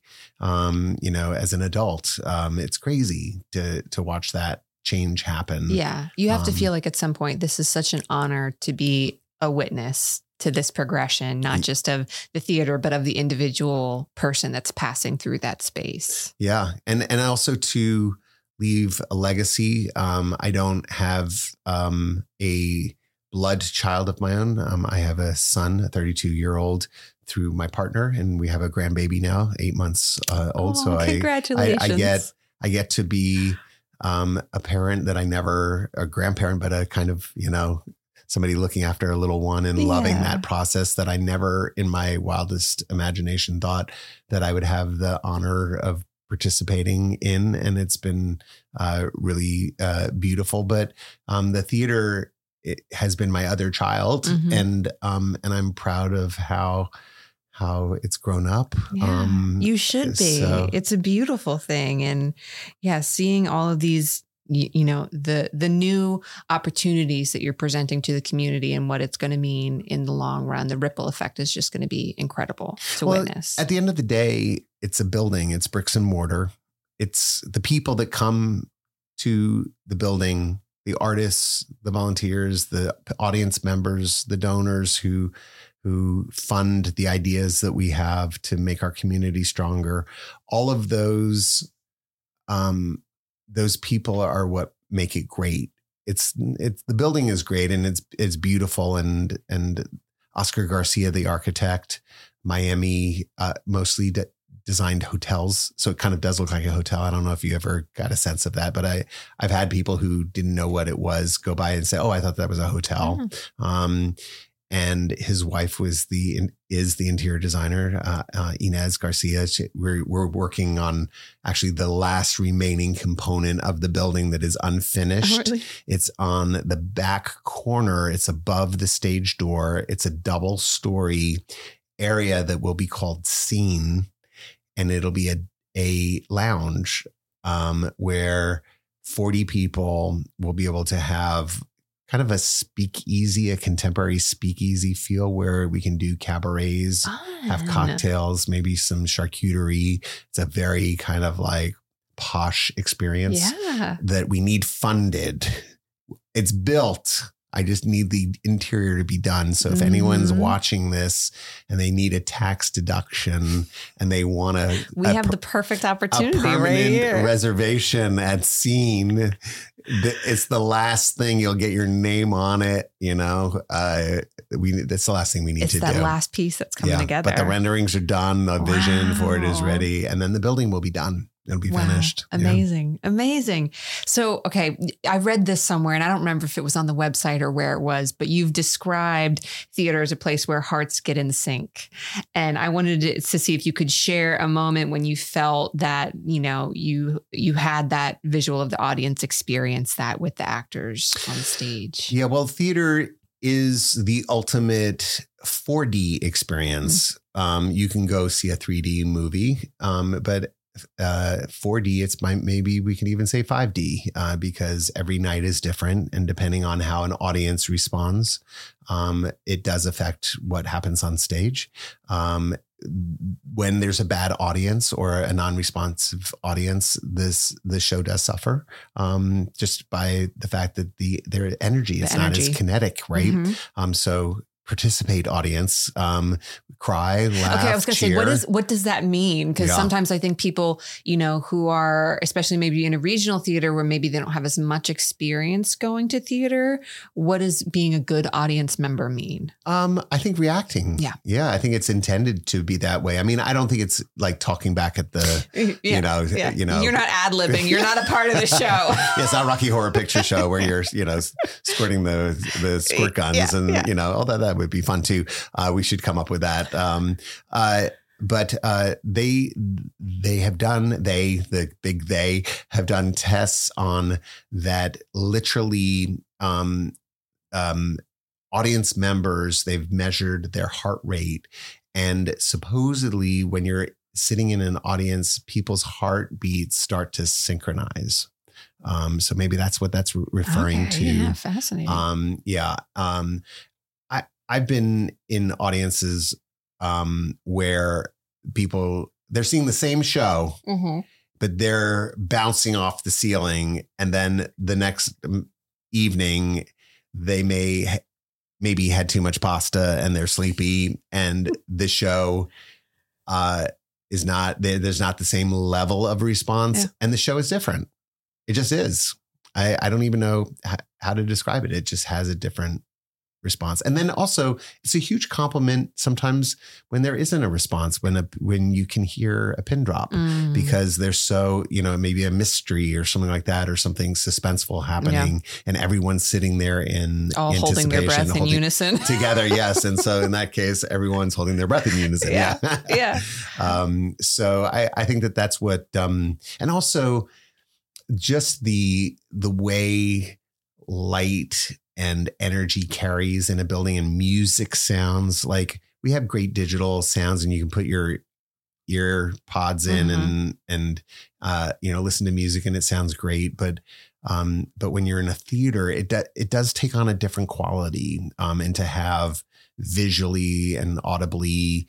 B: as an adult. It's crazy to watch that change happen.
C: Yeah. You have to feel like at some point, this is such an honor to be a witness to this progression, not just of the theater, but of the individual person that's passing through that space.
B: Yeah. And also to leave a legacy. I don't have a blood child of my own. I have a son, a 32-year-old, through my partner, and we have a grandbaby now, 8 months old. So
C: congratulations.
B: I get to be a parent that a grandparent, but a kind of, somebody looking after a little one and loving that process that I never in my wildest imagination thought that I would have the honor of participating in. And it's been really beautiful. But the theater, it has been my other child, and I'm proud of how it's grown up.
C: Yeah, you should be. So. It's a beautiful thing. And seeing all of these, the new opportunities that you're presenting to the community and what it's going to mean in the long run, the ripple effect is just going to be incredible to witness.
B: At the end of the day, it's a building, it's bricks and mortar. It's the people that come to the building, the artists, the volunteers, the audience members, the donors who fund the ideas that we have to make our community stronger. All of those people are what make it great. It's the building is great and it's beautiful, and Oscar Garcia, the architect, Miami, mostly designed hotels. So it kind of does look like a hotel. I don't know if you ever got a sense of that, but I've had people who didn't know what it was go by and say, "Oh, I thought that was a hotel." And his wife is the interior designer, Inez Garcia. We're working on actually the last remaining component of the building that is unfinished. Oh, really? It's on the back corner. It's above the stage door. It's a double story area that will be called Scene. And it'll be a lounge where 40 people will be able to have kind of a contemporary speakeasy feel where we can do cabarets, have cocktails, maybe some charcuterie. It's a very kind of like posh experience that we need funded. It's built. I just need the interior to be done. So if anyone's watching this and they need a tax deduction and they want
C: we have the perfect opportunity
B: right
C: here.
B: Reservation at Scene. It's the last thing you'll get your name on it. That's the last thing we need to do.
C: It's that last piece that's coming together.
B: But the renderings are done. The vision for it is ready. And then the building will be done. It'll be finished.
C: Amazing. Yeah. Amazing. So, okay. I read this somewhere and I don't remember if it was on the website or where it was, but you've described theater as a place where hearts get in sync. And I wanted to see if you could share a moment when you felt that, you had that visual of the audience experience that with the actors on stage.
B: Yeah. Well, theater is the ultimate 4D experience. You can go see a 3D movie, but 4D, maybe we can even say 5D, because every night is different. And depending on how an audience responds, it does affect what happens on stage. When there's a bad audience or a non-responsive audience, the show does suffer, just by the fact that their energy is not as kinetic, right? So participate, audience. Cry, laugh,
C: Okay, I was going to say, what does that mean? Because sometimes I think people, who are, especially maybe in a regional theater where maybe they don't have as much experience going to theater, what does being a good audience member mean?
B: I think reacting. Yeah. I think it's intended to be that way. I mean, I don't think it's like talking back at the, you're not
C: ad-libbing. You're not a part of the show.
B: Yeah, it's not Rocky Horror Picture Show where you're, squirting the squirt guns and, all that would be fun too. We should come up with that. But they have done, they have done tests on that literally, audience members, they've measured their heart rate, and supposedly when you're sitting in an audience, people's heartbeats start to synchronize. So maybe that's what that's referring to.
C: Yeah, fascinating.
B: I've been in audiences where they're seeing the same show, but they're bouncing off the ceiling. And then the next evening, they maybe had too much pasta and they're sleepy, and the show is not, there's not the same level of response, and the show is different. It just is. I don't even know how to describe it. It just has a different response. And then also it's a huge compliment sometimes when there isn't a response, when you can hear a pin drop, because there's so, maybe a mystery or something like that, or something suspenseful happening, and everyone's sitting there in
C: all holding their breath in unison
B: together. Yes. And so in that case, everyone's holding their breath in unison.
C: Yeah.
B: So I think that's what, and also just the way light and energy carries in a building, and music sounds like we have great digital sounds, and you can put your ear pods in and listen to music and it sounds great. But when you're in a theater, it does take on a different quality, and to have visually and audibly,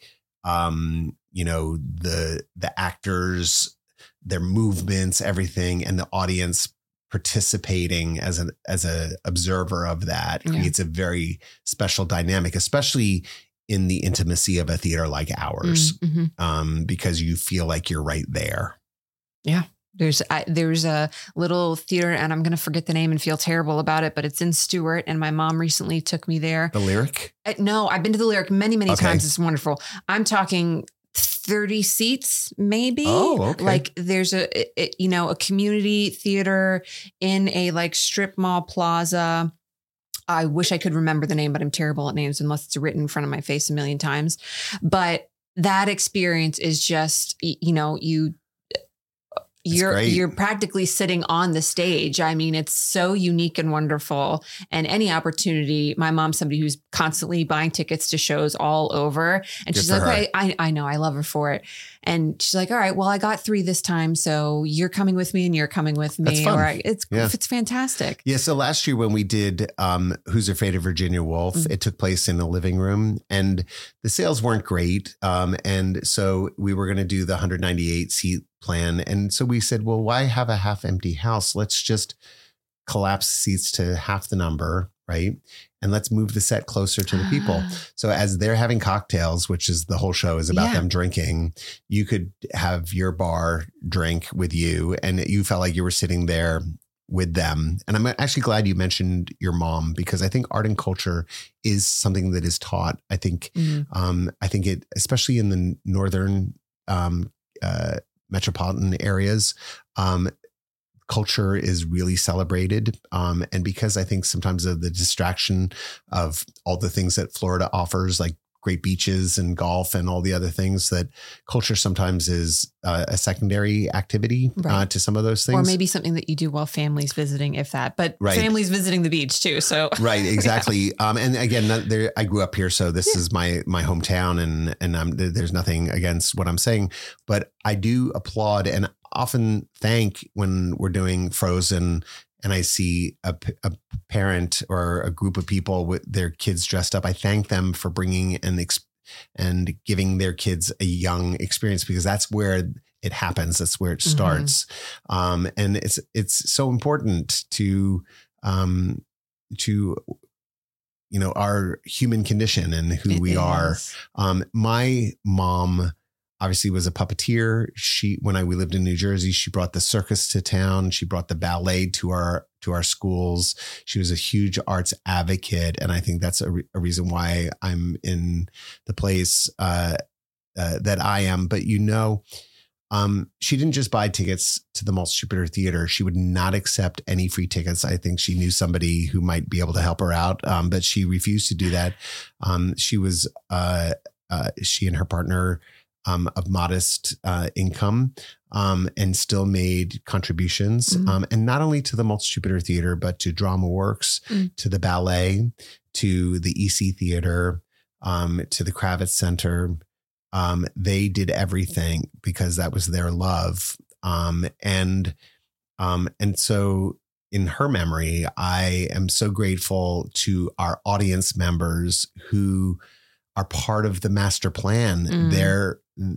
B: the actors, their movements, everything, and the audience participating as a observer of that creates a very special dynamic, especially in the intimacy of a theater like ours, because you feel like you're right there.
C: Yeah. There's a little theater, and I'm going to forget the name and feel terrible about it, but it's in Stewart, and my mom recently took me there.
B: The Lyric?
C: No, I've been to the Lyric many times. It's wonderful. I'm talking 30 seats, maybe.
B: Oh, okay.
C: Like there's a community theater in a like strip mall plaza. I wish I could remember the name, but I'm terrible at names unless it's written in front of my face a million times. But that experience is just, you're practically sitting on the stage. I mean, it's so unique and wonderful. And any opportunity, my mom's somebody who's constantly buying tickets to shows all over. And she's like, I know, I love her for it. And she's like, all right, well, I got 3 this time. So you're coming with me and you're coming with me.
B: That's fun.
C: It's fantastic.
B: Yeah. So last year when we did Who's Afraid of Virginia Woolf, it took place in a living room, and the sales weren't great. And so we were going to do the 198 seat plan. And so we said, well, why have a half empty house? Let's just collapse seats to half the number, right? And let's move the set closer to the people. So as they're having cocktails, which is the whole show is about them drinking, you could have your bar drink with you, and you felt like you were sitting there with them. And I'm actually glad you mentioned your mom, because I think art and culture is something that is taught. I think it, especially in the northern metropolitan areas, culture is really celebrated. And because I think sometimes of the distraction of all the things that Florida offers, like great beaches and golf and all the other things, that culture sometimes is a secondary activity to some of those things.
C: Or maybe something that you do while family's visiting, if that, but family's visiting the beach too. So
B: right, exactly. And again, I grew up here, so this is my hometown, and there's nothing against what I'm saying, but I do applaud and often thank when we're doing Frozen and I see a parent or a group of people with their kids dressed up. I thank them for bringing and giving their kids a young experience, because that's where it happens. That's where it starts. And it's so important to our human condition and who we are. My mom obviously was a puppeteer. When we lived in New Jersey, she brought the circus to town. She brought the ballet to our schools. She was a huge arts advocate. And I think that's a reason why I'm in the place that I am. But she didn't just buy tickets to the Maltz Jupiter Theater. She would not accept any free tickets. I think she knew somebody who might be able to help her out, but she refused to do that. She and her partner of modest income and still made contributions. And not only to the Maltz Jupiter Theater, but to Drama Works, to the ballet, to the EC Theater, to the Kravitz Center. They did everything because that was their love. And so in her memory, I am so grateful to our audience members who are part of the master plan. They're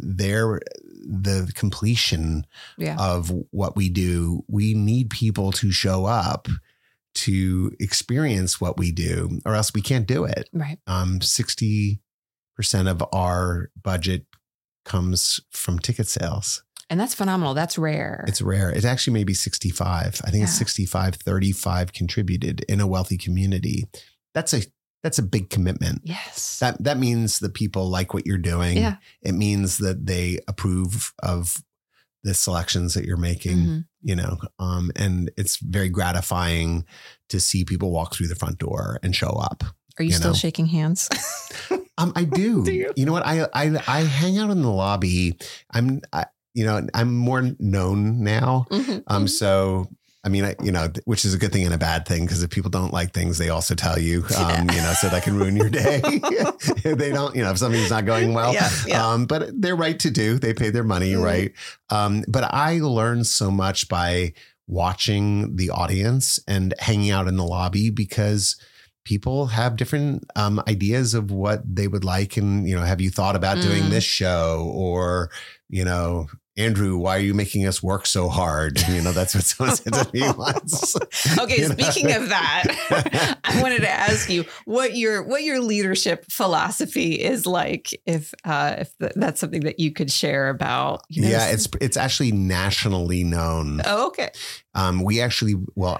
B: the completion of what we do. We need people to show up to experience what we do, or else we can't do it.
A: Right.
B: 60% of our budget comes from ticket sales.
C: And that's phenomenal. That's rare.
B: It's rare. It's actually maybe 65. I think it's 65, 35 contributed in a wealthy community. That's a big commitment.
C: Yes.
B: That means that people like what you're doing.
C: Yeah.
B: It means that they approve of the selections that you're making, and it's very gratifying to see people walk through the front door and show up.
C: Are you still shaking hands?
B: I do.
C: Do you?
B: You know what? I hang out in the lobby. I'm more known now. So, which is a good thing and a bad thing, because if people don't like things, they also tell you, so that can ruin your day. If they don't, if something's not going well, but they're right to do, they pay their money. Right. But I learned so much by watching the audience and hanging out in the lobby, because people have different ideas of what they would like. And, have you thought about doing this show? Or, Andrew, why are you making us work so hard? That's what someone said to me once.
C: Okay, speaking of that, I wanted to ask you what your leadership philosophy is like, if that's something that you could share about.
B: Yeah, it's actually nationally known.
C: Oh, okay.
B: We actually,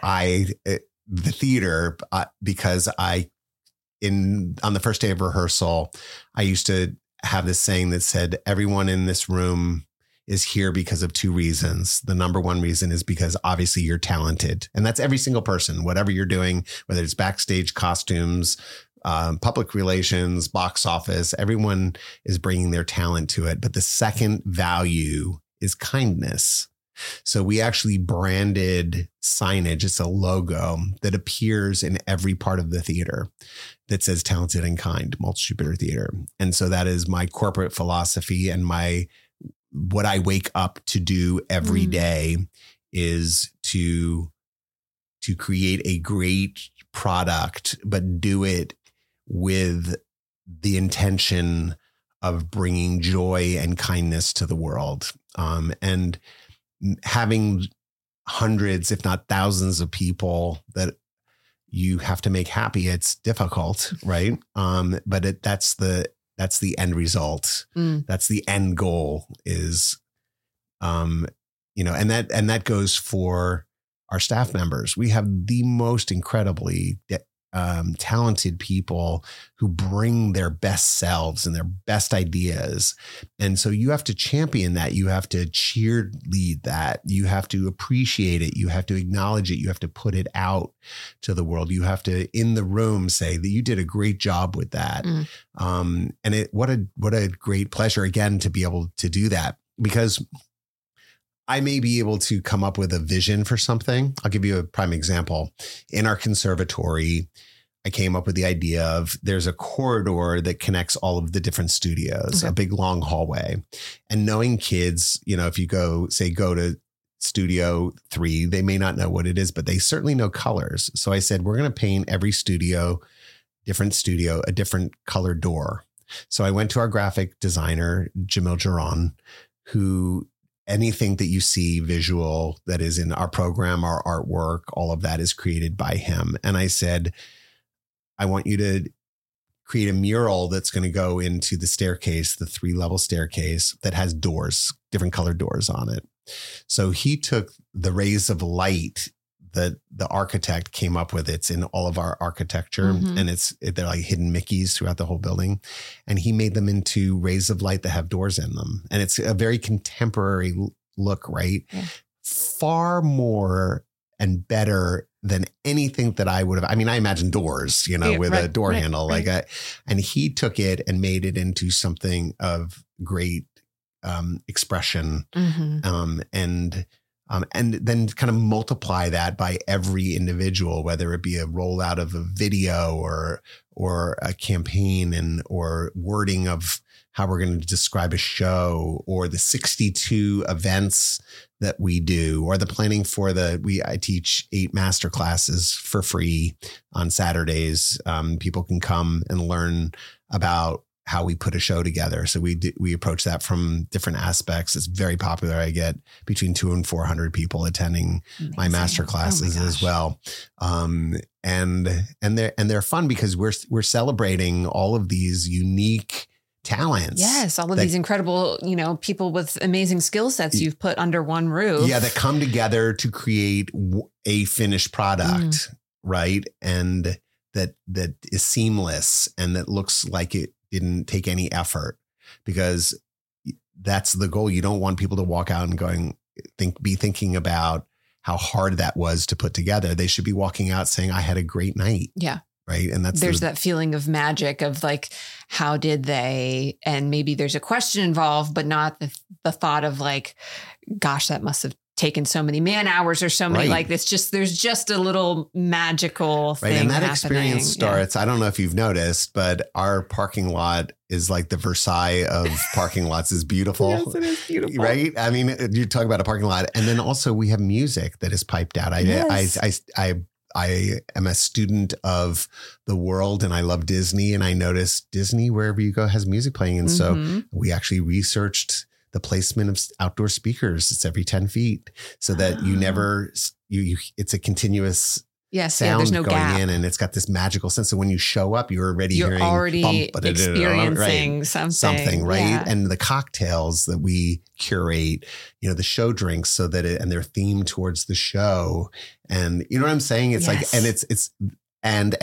B: the theater, because on the first day of rehearsal, I used to have this saying that said, everyone in this room is here because of two reasons. The number one reason is because obviously you're talented. And that's every single person, whatever you're doing, whether it's backstage, costumes, public relations, box office, everyone is bringing their talent to it. But the second value is kindness. So we actually branded signage. It's a logo that appears in every part of the theater that says talented and kind, Maltz Jupiter Theater. And so that is my corporate philosophy, and what I wake up to do every day is to create a great product, but do it with the intention of bringing joy and kindness to the world. And having hundreds, if not thousands of people that you have to make happy, it's difficult, right? But that's the end result. That's the end goal is, and that goes for our staff members. We have the most incredibly talented people who bring their best selves and their best ideas. And so you have to champion that. You have to cheerlead that. You have to appreciate it. You have to acknowledge it. You have to put it out to the world. You have to, in the room, say that you did a great job with that. And what a great pleasure, again, to be able to do that, because I may be able to come up with a vision for something. I'll give you a prime example. In our conservatory, I came up with the idea of there's a corridor that connects all of the different studios, a big long hallway. And knowing kids, if you go to Studio 3, they may not know what it is, but they certainly know colors. So I said, we're going to paint every different studio, a different color door. So I went to our graphic designer, Jamil Jaron, who anything that you see visual that is in our program, our artwork, all of that is created by him. And I said, I want you to create a mural that's going to go into the staircase, the 3-level staircase that has doors, different colored doors on it. So he took the rays of light that the architect came up with. It's in all of our architecture, and they're like hidden Mickeys throughout the whole building. And he made them into rays of light that have doors in them. And it's a very contemporary look, right? Yeah. Far more and better than anything that I would have. I mean, I imagine doors, with a door handle, and he took it and made it into something of great expression, and then kind of multiply that by every individual, whether it be a rollout of a video or a campaign or wording of how we're going to describe a show, or the 62 events that we do, or the planning for I teach 8 master classes for free on Saturdays. People can come and learn about how we put a show together. So we approach that from different aspects. It's very popular. I get between 200 and 400 people attending my master classes as well. And they're fun because we're celebrating all of these unique talents.
A: Yes, all of these incredible, people with amazing skill sets you've put under one roof.
B: Yeah, that come together to create a finished product, right? And that is seamless and that looks like it didn't take any effort, because that's the goal. You don't want people to walk out and be thinking about how hard that was to put together. They should be walking out saying, I had a great night.
A: Yeah.
B: Right. And
A: there's that feeling of magic of like, how did they, and maybe there's a question involved, but not the thought of like, gosh, that must have taken so many man hours or so many like this. There's just a little magical thing.
B: Right. And that experience starts, I don't know if you've noticed, but our parking lot is like the Versailles of parking lots. Is beautiful.
A: Yes, it is beautiful.
B: Right. I mean, you talk about a parking lot, and then also we have music that is piped out. I am a student of the world, and I love Disney, and I noticed Disney, wherever you go, has music playing. And so we actually researched the placement of outdoor speakers. It's every 10 feet so that you never, it's a continuous sound
A: there's no
B: going
A: gap
B: in, and it's got this magical sense. So when you show up, you're already
A: experiencing something,
B: right? Yeah. And the cocktails that we curate, the show drinks, so that and they're themed towards the show. And you know what I'm saying? It's like, and it's and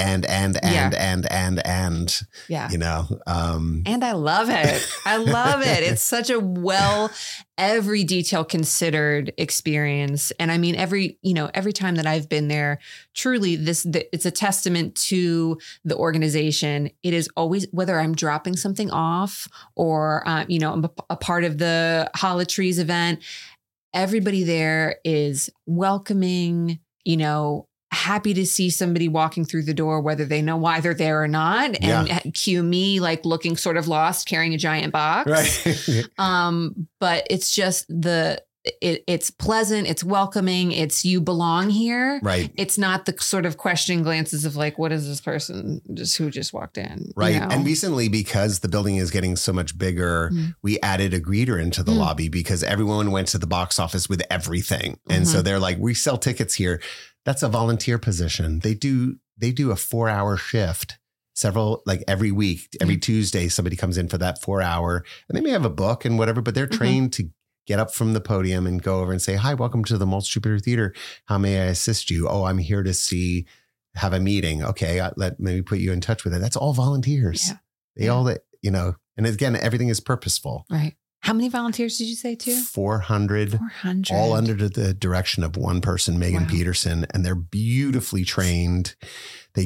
A: yeah,
C: and I love it. I love it. It's such a every detail considered experience. And I mean, every time that I've been there, truly it's a testament to the organization. It is always, whether I'm dropping something off or, I'm a part of the Holotrees event, everybody there is welcoming, happy to see somebody walking through the door, whether they know why they're there or not. And cue me like looking sort of lost, carrying a giant box.
B: Right.
C: But it's just it's pleasant. It's welcoming. It's, you belong here.
B: Right.
C: It's not the sort of questioning glances of like, what is this person who just walked in?
B: Right. And recently, because the building is getting so much bigger, we added a greeter into the lobby, because everyone went to the box office with everything. And so they're like, we sell tickets here. That's a volunteer position. They do a 4-hour shift, every week, every Tuesday, somebody comes in for that 4-hour, and they may have a book and whatever, but they're trained to get up from the podium and go over and say, hi, welcome to the Maltz Jupiter Theater. How may I assist you? Oh, I'm here to have a meeting. Okay. Let me put you in touch with it. That's all volunteers. Yeah. They all and again, everything is purposeful.
C: Right. How many volunteers did you say too?
B: 400, all under the direction of one person, Megan Peterson, and they're beautifully trained. We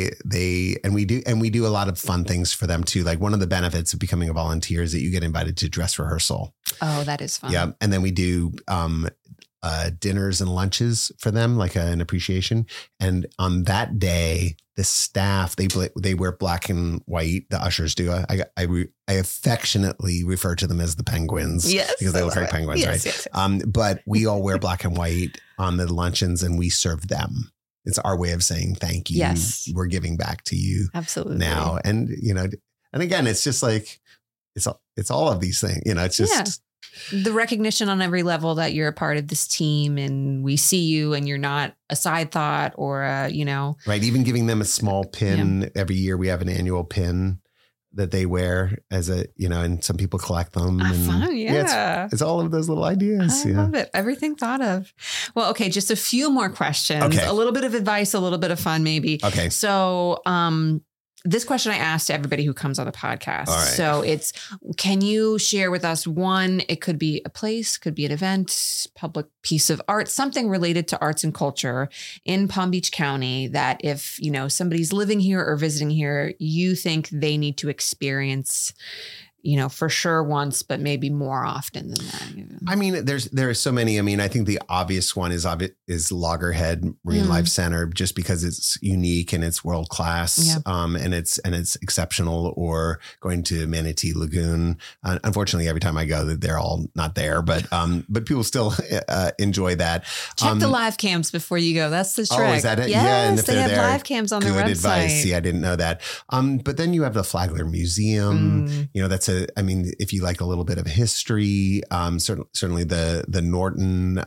B: do a lot of fun things for them too. Like, one of the benefits of becoming a volunteer is that you get invited to dress rehearsal.
C: Oh, that is fun.
B: Yeah. And then we do dinners and lunches for them, like an appreciation. And on that day, the staff, they wear black and white. The ushers do. I affectionately refer to them as the penguins, because they look like penguins, right? Yes. But we all wear black and white on the luncheons, and we serve them. It's our way of saying thank you.
C: Yes.
B: We're giving back to you now. And, and again, it's just like, it's all of these things, it's just
C: the recognition on every level that you're a part of this team and we see you and you're not a side thought or
B: right. Even giving them a small pin every year. We have an annual pin that they wear as and some people collect them. And
C: fun, yeah.
B: It's all of those little ideas.
C: I love it. Everything thought of. Well, okay. Just a few more questions,
B: Okay.
C: A little bit of advice, a little bit of fun, maybe.
B: Okay.
C: So, this question I asked to everybody who comes on the podcast.
B: All right.
C: So it's, can you share with us one, it could be a place, could be an event, public piece of art, something related to arts and culture in Palm Beach County that if, somebody's living here or visiting here, you think they need to experience, for sure once, but maybe more often than that. Even.
B: I mean, there are so many. I mean, I think the obvious one is Loggerhead Marine Life Center, just because it's unique and it's world class, and it's exceptional. Or going to Manatee Lagoon. Unfortunately, every time I go, they're all not there, but people still enjoy that.
C: Check the live cams before you go. That's the trick.
B: Oh, is that it?
C: Yes,
B: yeah, and if
C: they
B: they're
C: have
B: there,
C: live cams on their website.
B: Good advice. See, I didn't know that. But then you have the Flagler Museum. That's if you like a little bit of history, certainly the Norton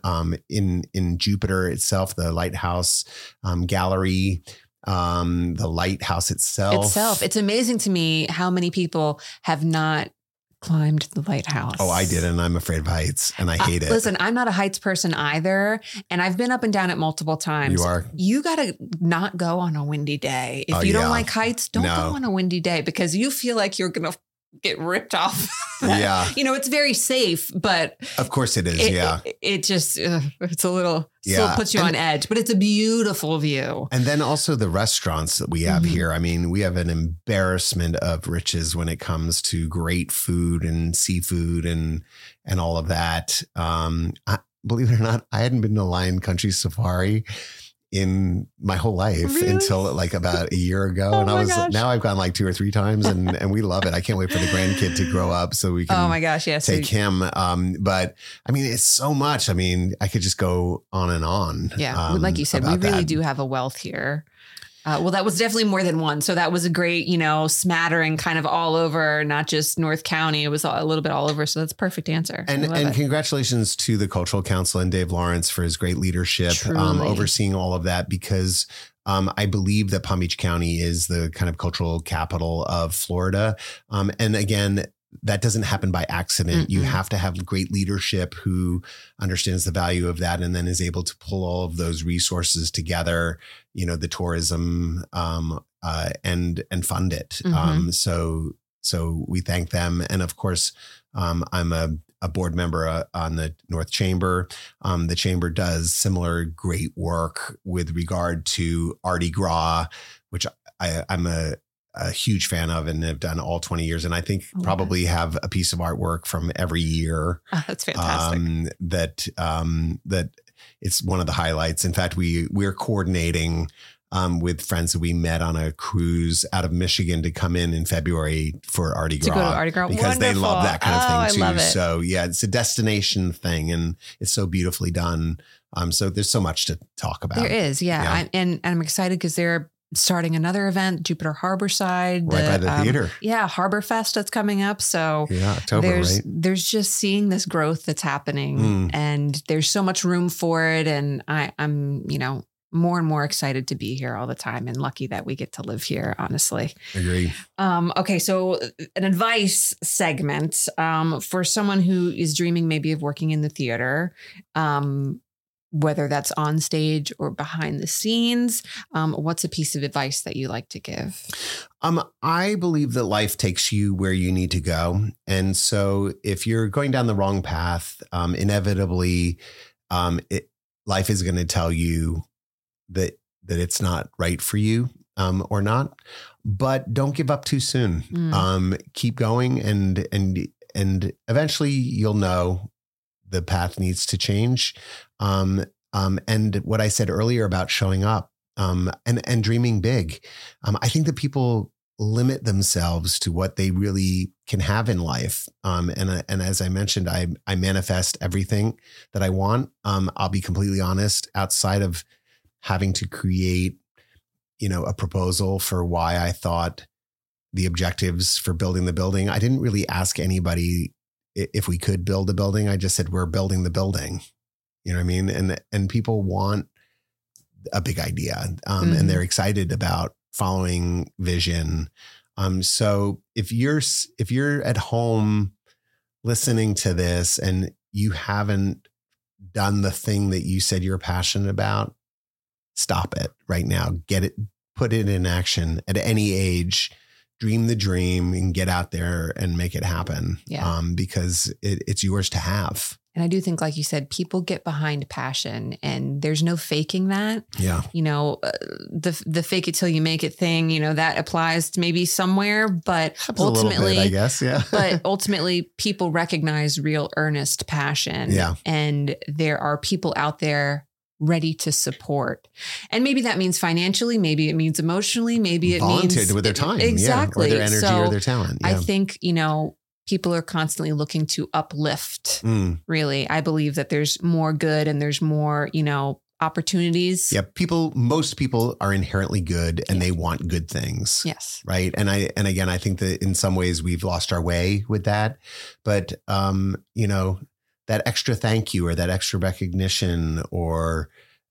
B: in Jupiter itself, the Lighthouse Gallery, the lighthouse itself.
C: It's amazing to me how many people have not climbed the lighthouse.
B: Oh, I did. And I'm afraid of heights and I hate it.
C: Listen, I'm not a heights person either. And I've been up and down it multiple times.
B: You are.
C: You got to not go on a windy day. If you don't like heights, don't go on a windy day because you feel like you're going to get ripped off.
B: Yeah.
C: It's very safe, but
B: of course it is.
C: It just, it's a little, still puts you on edge, but it's a beautiful view.
B: And then also the restaurants that we have here. I mean, we have an embarrassment of riches when it comes to great food and seafood and all of that. Believe it or not, I hadn't been to Lion Country Safari in my whole life until like about a year ago. Now I've gone like 2 or 3 times and we love it. I can't wait for the grandkid to grow up so we can take him. But I mean, it's so much. I mean, I could just go on and on.
C: Yeah. Like you said, we really do have a wealth here. Well, that was definitely more than one. So that was a great, smattering kind of all over, not just North County. It was a little bit all over. So that's a perfect answer.
B: And congratulations to the Cultural Council and Dave Lawrence for his great leadership, overseeing all of that, because I believe that Palm Beach County is the kind of cultural capital of Florida. And again, that doesn't happen by accident. You have to have great leadership who understands the value of that and then is able to pull all of those resources together, the tourism, and fund it. So we thank them. And of course, I'm a board member on the North Chamber. The Chamber does similar great work with regard to Artie Gras, which I'm a huge fan of and have done all 20 years. And I think probably have a piece of artwork from every year.
C: Oh, that's fantastic.
B: That it's one of the highlights. In fact, we're coordinating with friends that we met on a cruise out of Michigan to come in February for Artie Gras.
C: To go to Artie Gras.
B: Because they love that kind of thing too.
C: I love it.
B: So yeah, it's a destination thing and it's so beautifully done. So there's so much to talk about.
C: There is. Yeah. And I'm excited because they're starting another event, Jupiter Harborside.
B: Right by the theater.
C: Yeah, Harbor Fest that's coming up. So
B: October,
C: there's just seeing this growth that's happening and there's so much room for it. And I'm, more and more excited to be here all the time and lucky that we get to live here, honestly.
B: Agree.
C: Okay. So an advice segment for someone who is dreaming maybe of working in the theater, whether that's on stage or behind the scenes, what's a piece of advice that you like to give?
B: I believe that life takes you where you need to go. And so if you're going down the wrong path, inevitably, life is going to tell you that it's not right for you, or not, but don't give up too soon. Keep going and eventually you'll know the path needs to change. And what I said earlier about showing up, and dreaming big. I think that people limit themselves to what they really can have in life. And as I mentioned, I manifest everything that I want. I'll be completely honest, outside of having to create, a proposal for why I thought the objectives for building the building, I didn't really ask anybody if we could build a building, I just said, we're building the building. You know what I mean? And people want a big idea, and they're excited about following vision. So if you're at home listening to this and you haven't done the thing that you said you're passionate about, stop it right now. Get it, put it in action at any age. Dream the dream and get out there and make it happen.
C: Yeah.
B: Because it's yours to have.
C: And I do think, like you said, people get behind passion and there's no faking that.
B: Yeah.
C: The fake it till you make it thing, that applies to maybe somewhere, but ultimately,
B: I guess. Yeah.
C: but ultimately people recognize real earnest passion.
B: Yeah.
C: And there are people out there ready to support. And maybe that means financially, maybe it means emotionally, maybe it
B: volunteered
C: means
B: with their time.
C: Exactly.
B: Yeah, or their energy or their talent. Yeah.
C: I think, people are constantly looking to uplift. Really. I believe that there's more good and there's more, opportunities.
B: Yeah. Most people are inherently good and they want good things.
C: Yes.
B: Right. And again, I think that in some ways we've lost our way with that, but, that extra thank you or that extra recognition or,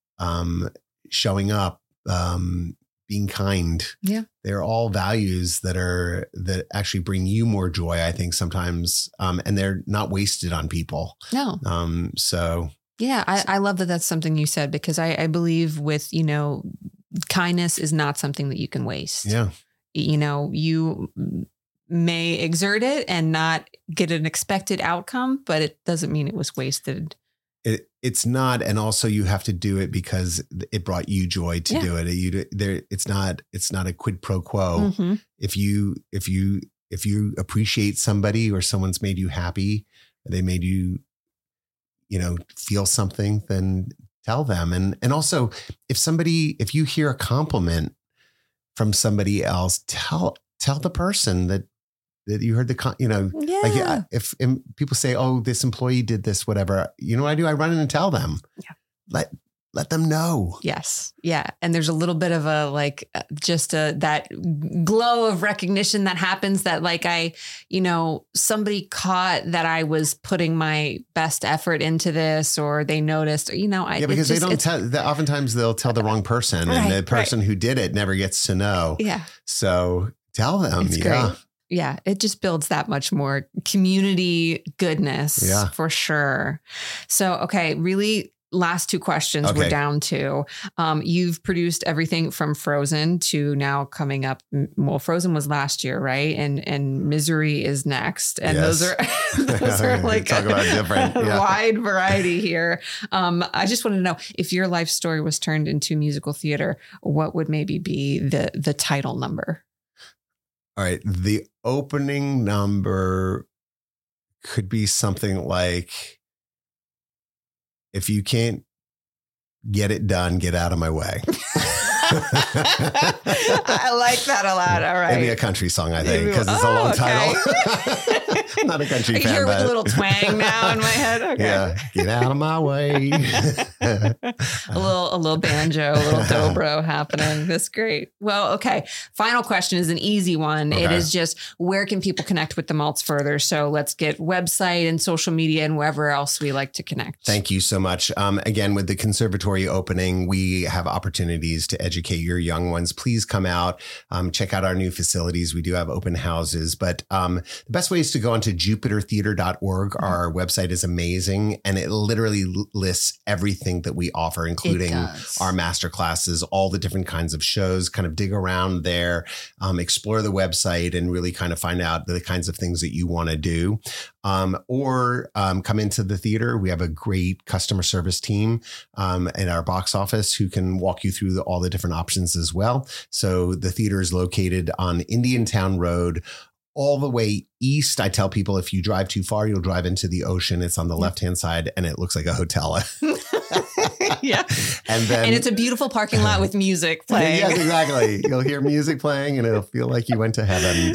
B: showing up, being kind.
C: Yeah.
B: They're all values that actually bring you more joy, I think sometimes. And they're not wasted on people.
C: No.
B: So.
C: Yeah. I love that that's something you said, because I believe with, kindness is not something that you can waste.
B: Yeah.
C: You may exert it and not get an expected outcome, but it doesn't mean it was wasted.
B: It's not, and also you have to do it because it brought you joy to do it. It's not a quid pro quo.
C: Mm-hmm.
B: If you appreciate somebody or someone's made you happy, they made you, feel something, then tell them. And also if you hear a compliment from somebody else, tell the person that you heard like if people say, oh, this employee did this, whatever, what I do? I run in and tell them. Yeah. Let them know.
C: Yes. Yeah. And there's a little bit of that glow of recognition that happens that somebody caught that I was putting my best effort into this, or they noticed,
B: because they don't tell, oftentimes they'll tell the wrong person, and the person who did it never gets to know.
C: Yeah.
B: So tell them.
C: It's great. Yeah, it just builds that much more community goodness for sure. So, okay, really last two questions we're down to. You've produced everything from Frozen to now coming up. Well, Frozen was last year, right? And Misery is next. And those are like
B: talk about different
C: wide variety here. I just wanted to know, if your life story was turned into musical theater, what would maybe be the title number?
B: All right. The opening number could be something like, if you can't get it done, get out of my way.
C: I like that a lot. All right.
B: Maybe a country song, I think, because it's a long title. I'm not a country fan.
C: I hear with a little twang now in my head. Okay.
B: Yeah. Get out of my way.
C: a little banjo, a little dobro happening. That's great. Well, okay. Final question is an easy one. Okay. It is just, where can people connect with the Malts further? So let's get website and social media and wherever else we like to connect.
B: Thank you so much. Again, with the conservatory opening, we have opportunities to educate your young ones. Please come out, check out our new facilities. We do have open houses, but the best way is to go onto jupitertheater.org. Our website is amazing, and it literally lists everything that we offer, including our master classes, all the different kinds of shows. Kind of dig around there, explore the website, and really kind of find out the kinds of things that you want to do. Or come into the theater. We have a great customer service team at our box office who can walk you through all the different options as well. So the theater is located on Indiantown Road, all the way east. I tell people, if you drive too far, you'll drive into the ocean. It's on the left-hand side, and it looks like a hotel.
C: Yeah.
B: And
C: it's a beautiful parking lot with music playing.
B: Yes, exactly. You'll hear music playing and it'll feel like you went to heaven.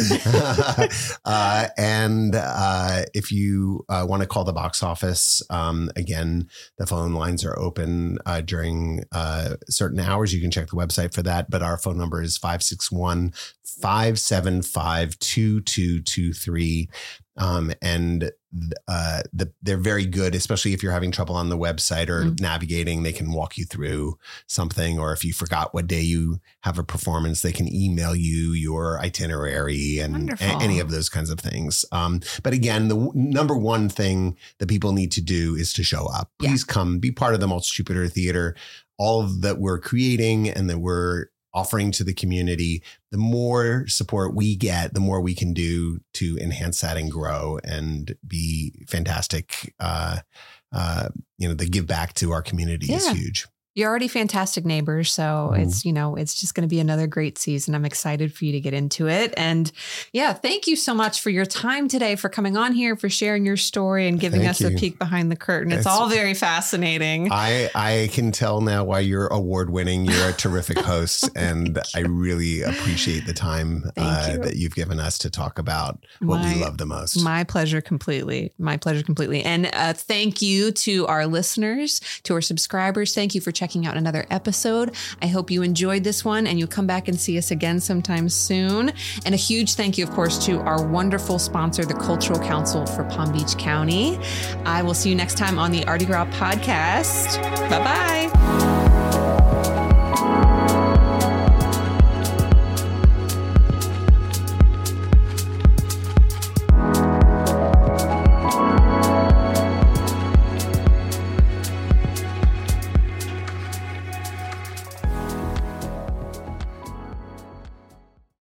B: If you want to call the box office, again, the phone lines are open during certain hours. You can check the website for that. But our phone number is 561-575-2223. And they're very good, especially if you're having trouble on the website or navigating. They can walk you through something, or if you forgot what day you have a performance, they can email you your itinerary and any of those kinds of things. But again, the number one thing that people need to do is to show up. Please come be part of the Mulch Jupiter Theater. All that we're creating and that we're offering to the community, the more support we get, the more we can do to enhance that and grow and be fantastic. The give back to our community is huge.
C: You're already fantastic neighbors. So it's just going to be another great season. I'm excited for you to get into it. And thank you so much for your time today, for coming on here, for sharing your story and giving us a peek behind the curtain. It's all very fascinating.
B: I can tell now why you're award winning. You're a terrific host. And I really appreciate the time that you've given us to talk about what we love the most.
C: My pleasure completely. And thank you to our listeners, to our subscribers. Thank you for checking out another episode. I hope you enjoyed this one and you'll come back and see us again sometime soon. And a huge thank you, of course, to our wonderful sponsor, the Cultural Council for Palm Beach County. I will see you next time on the Artie Gras podcast. Bye-bye.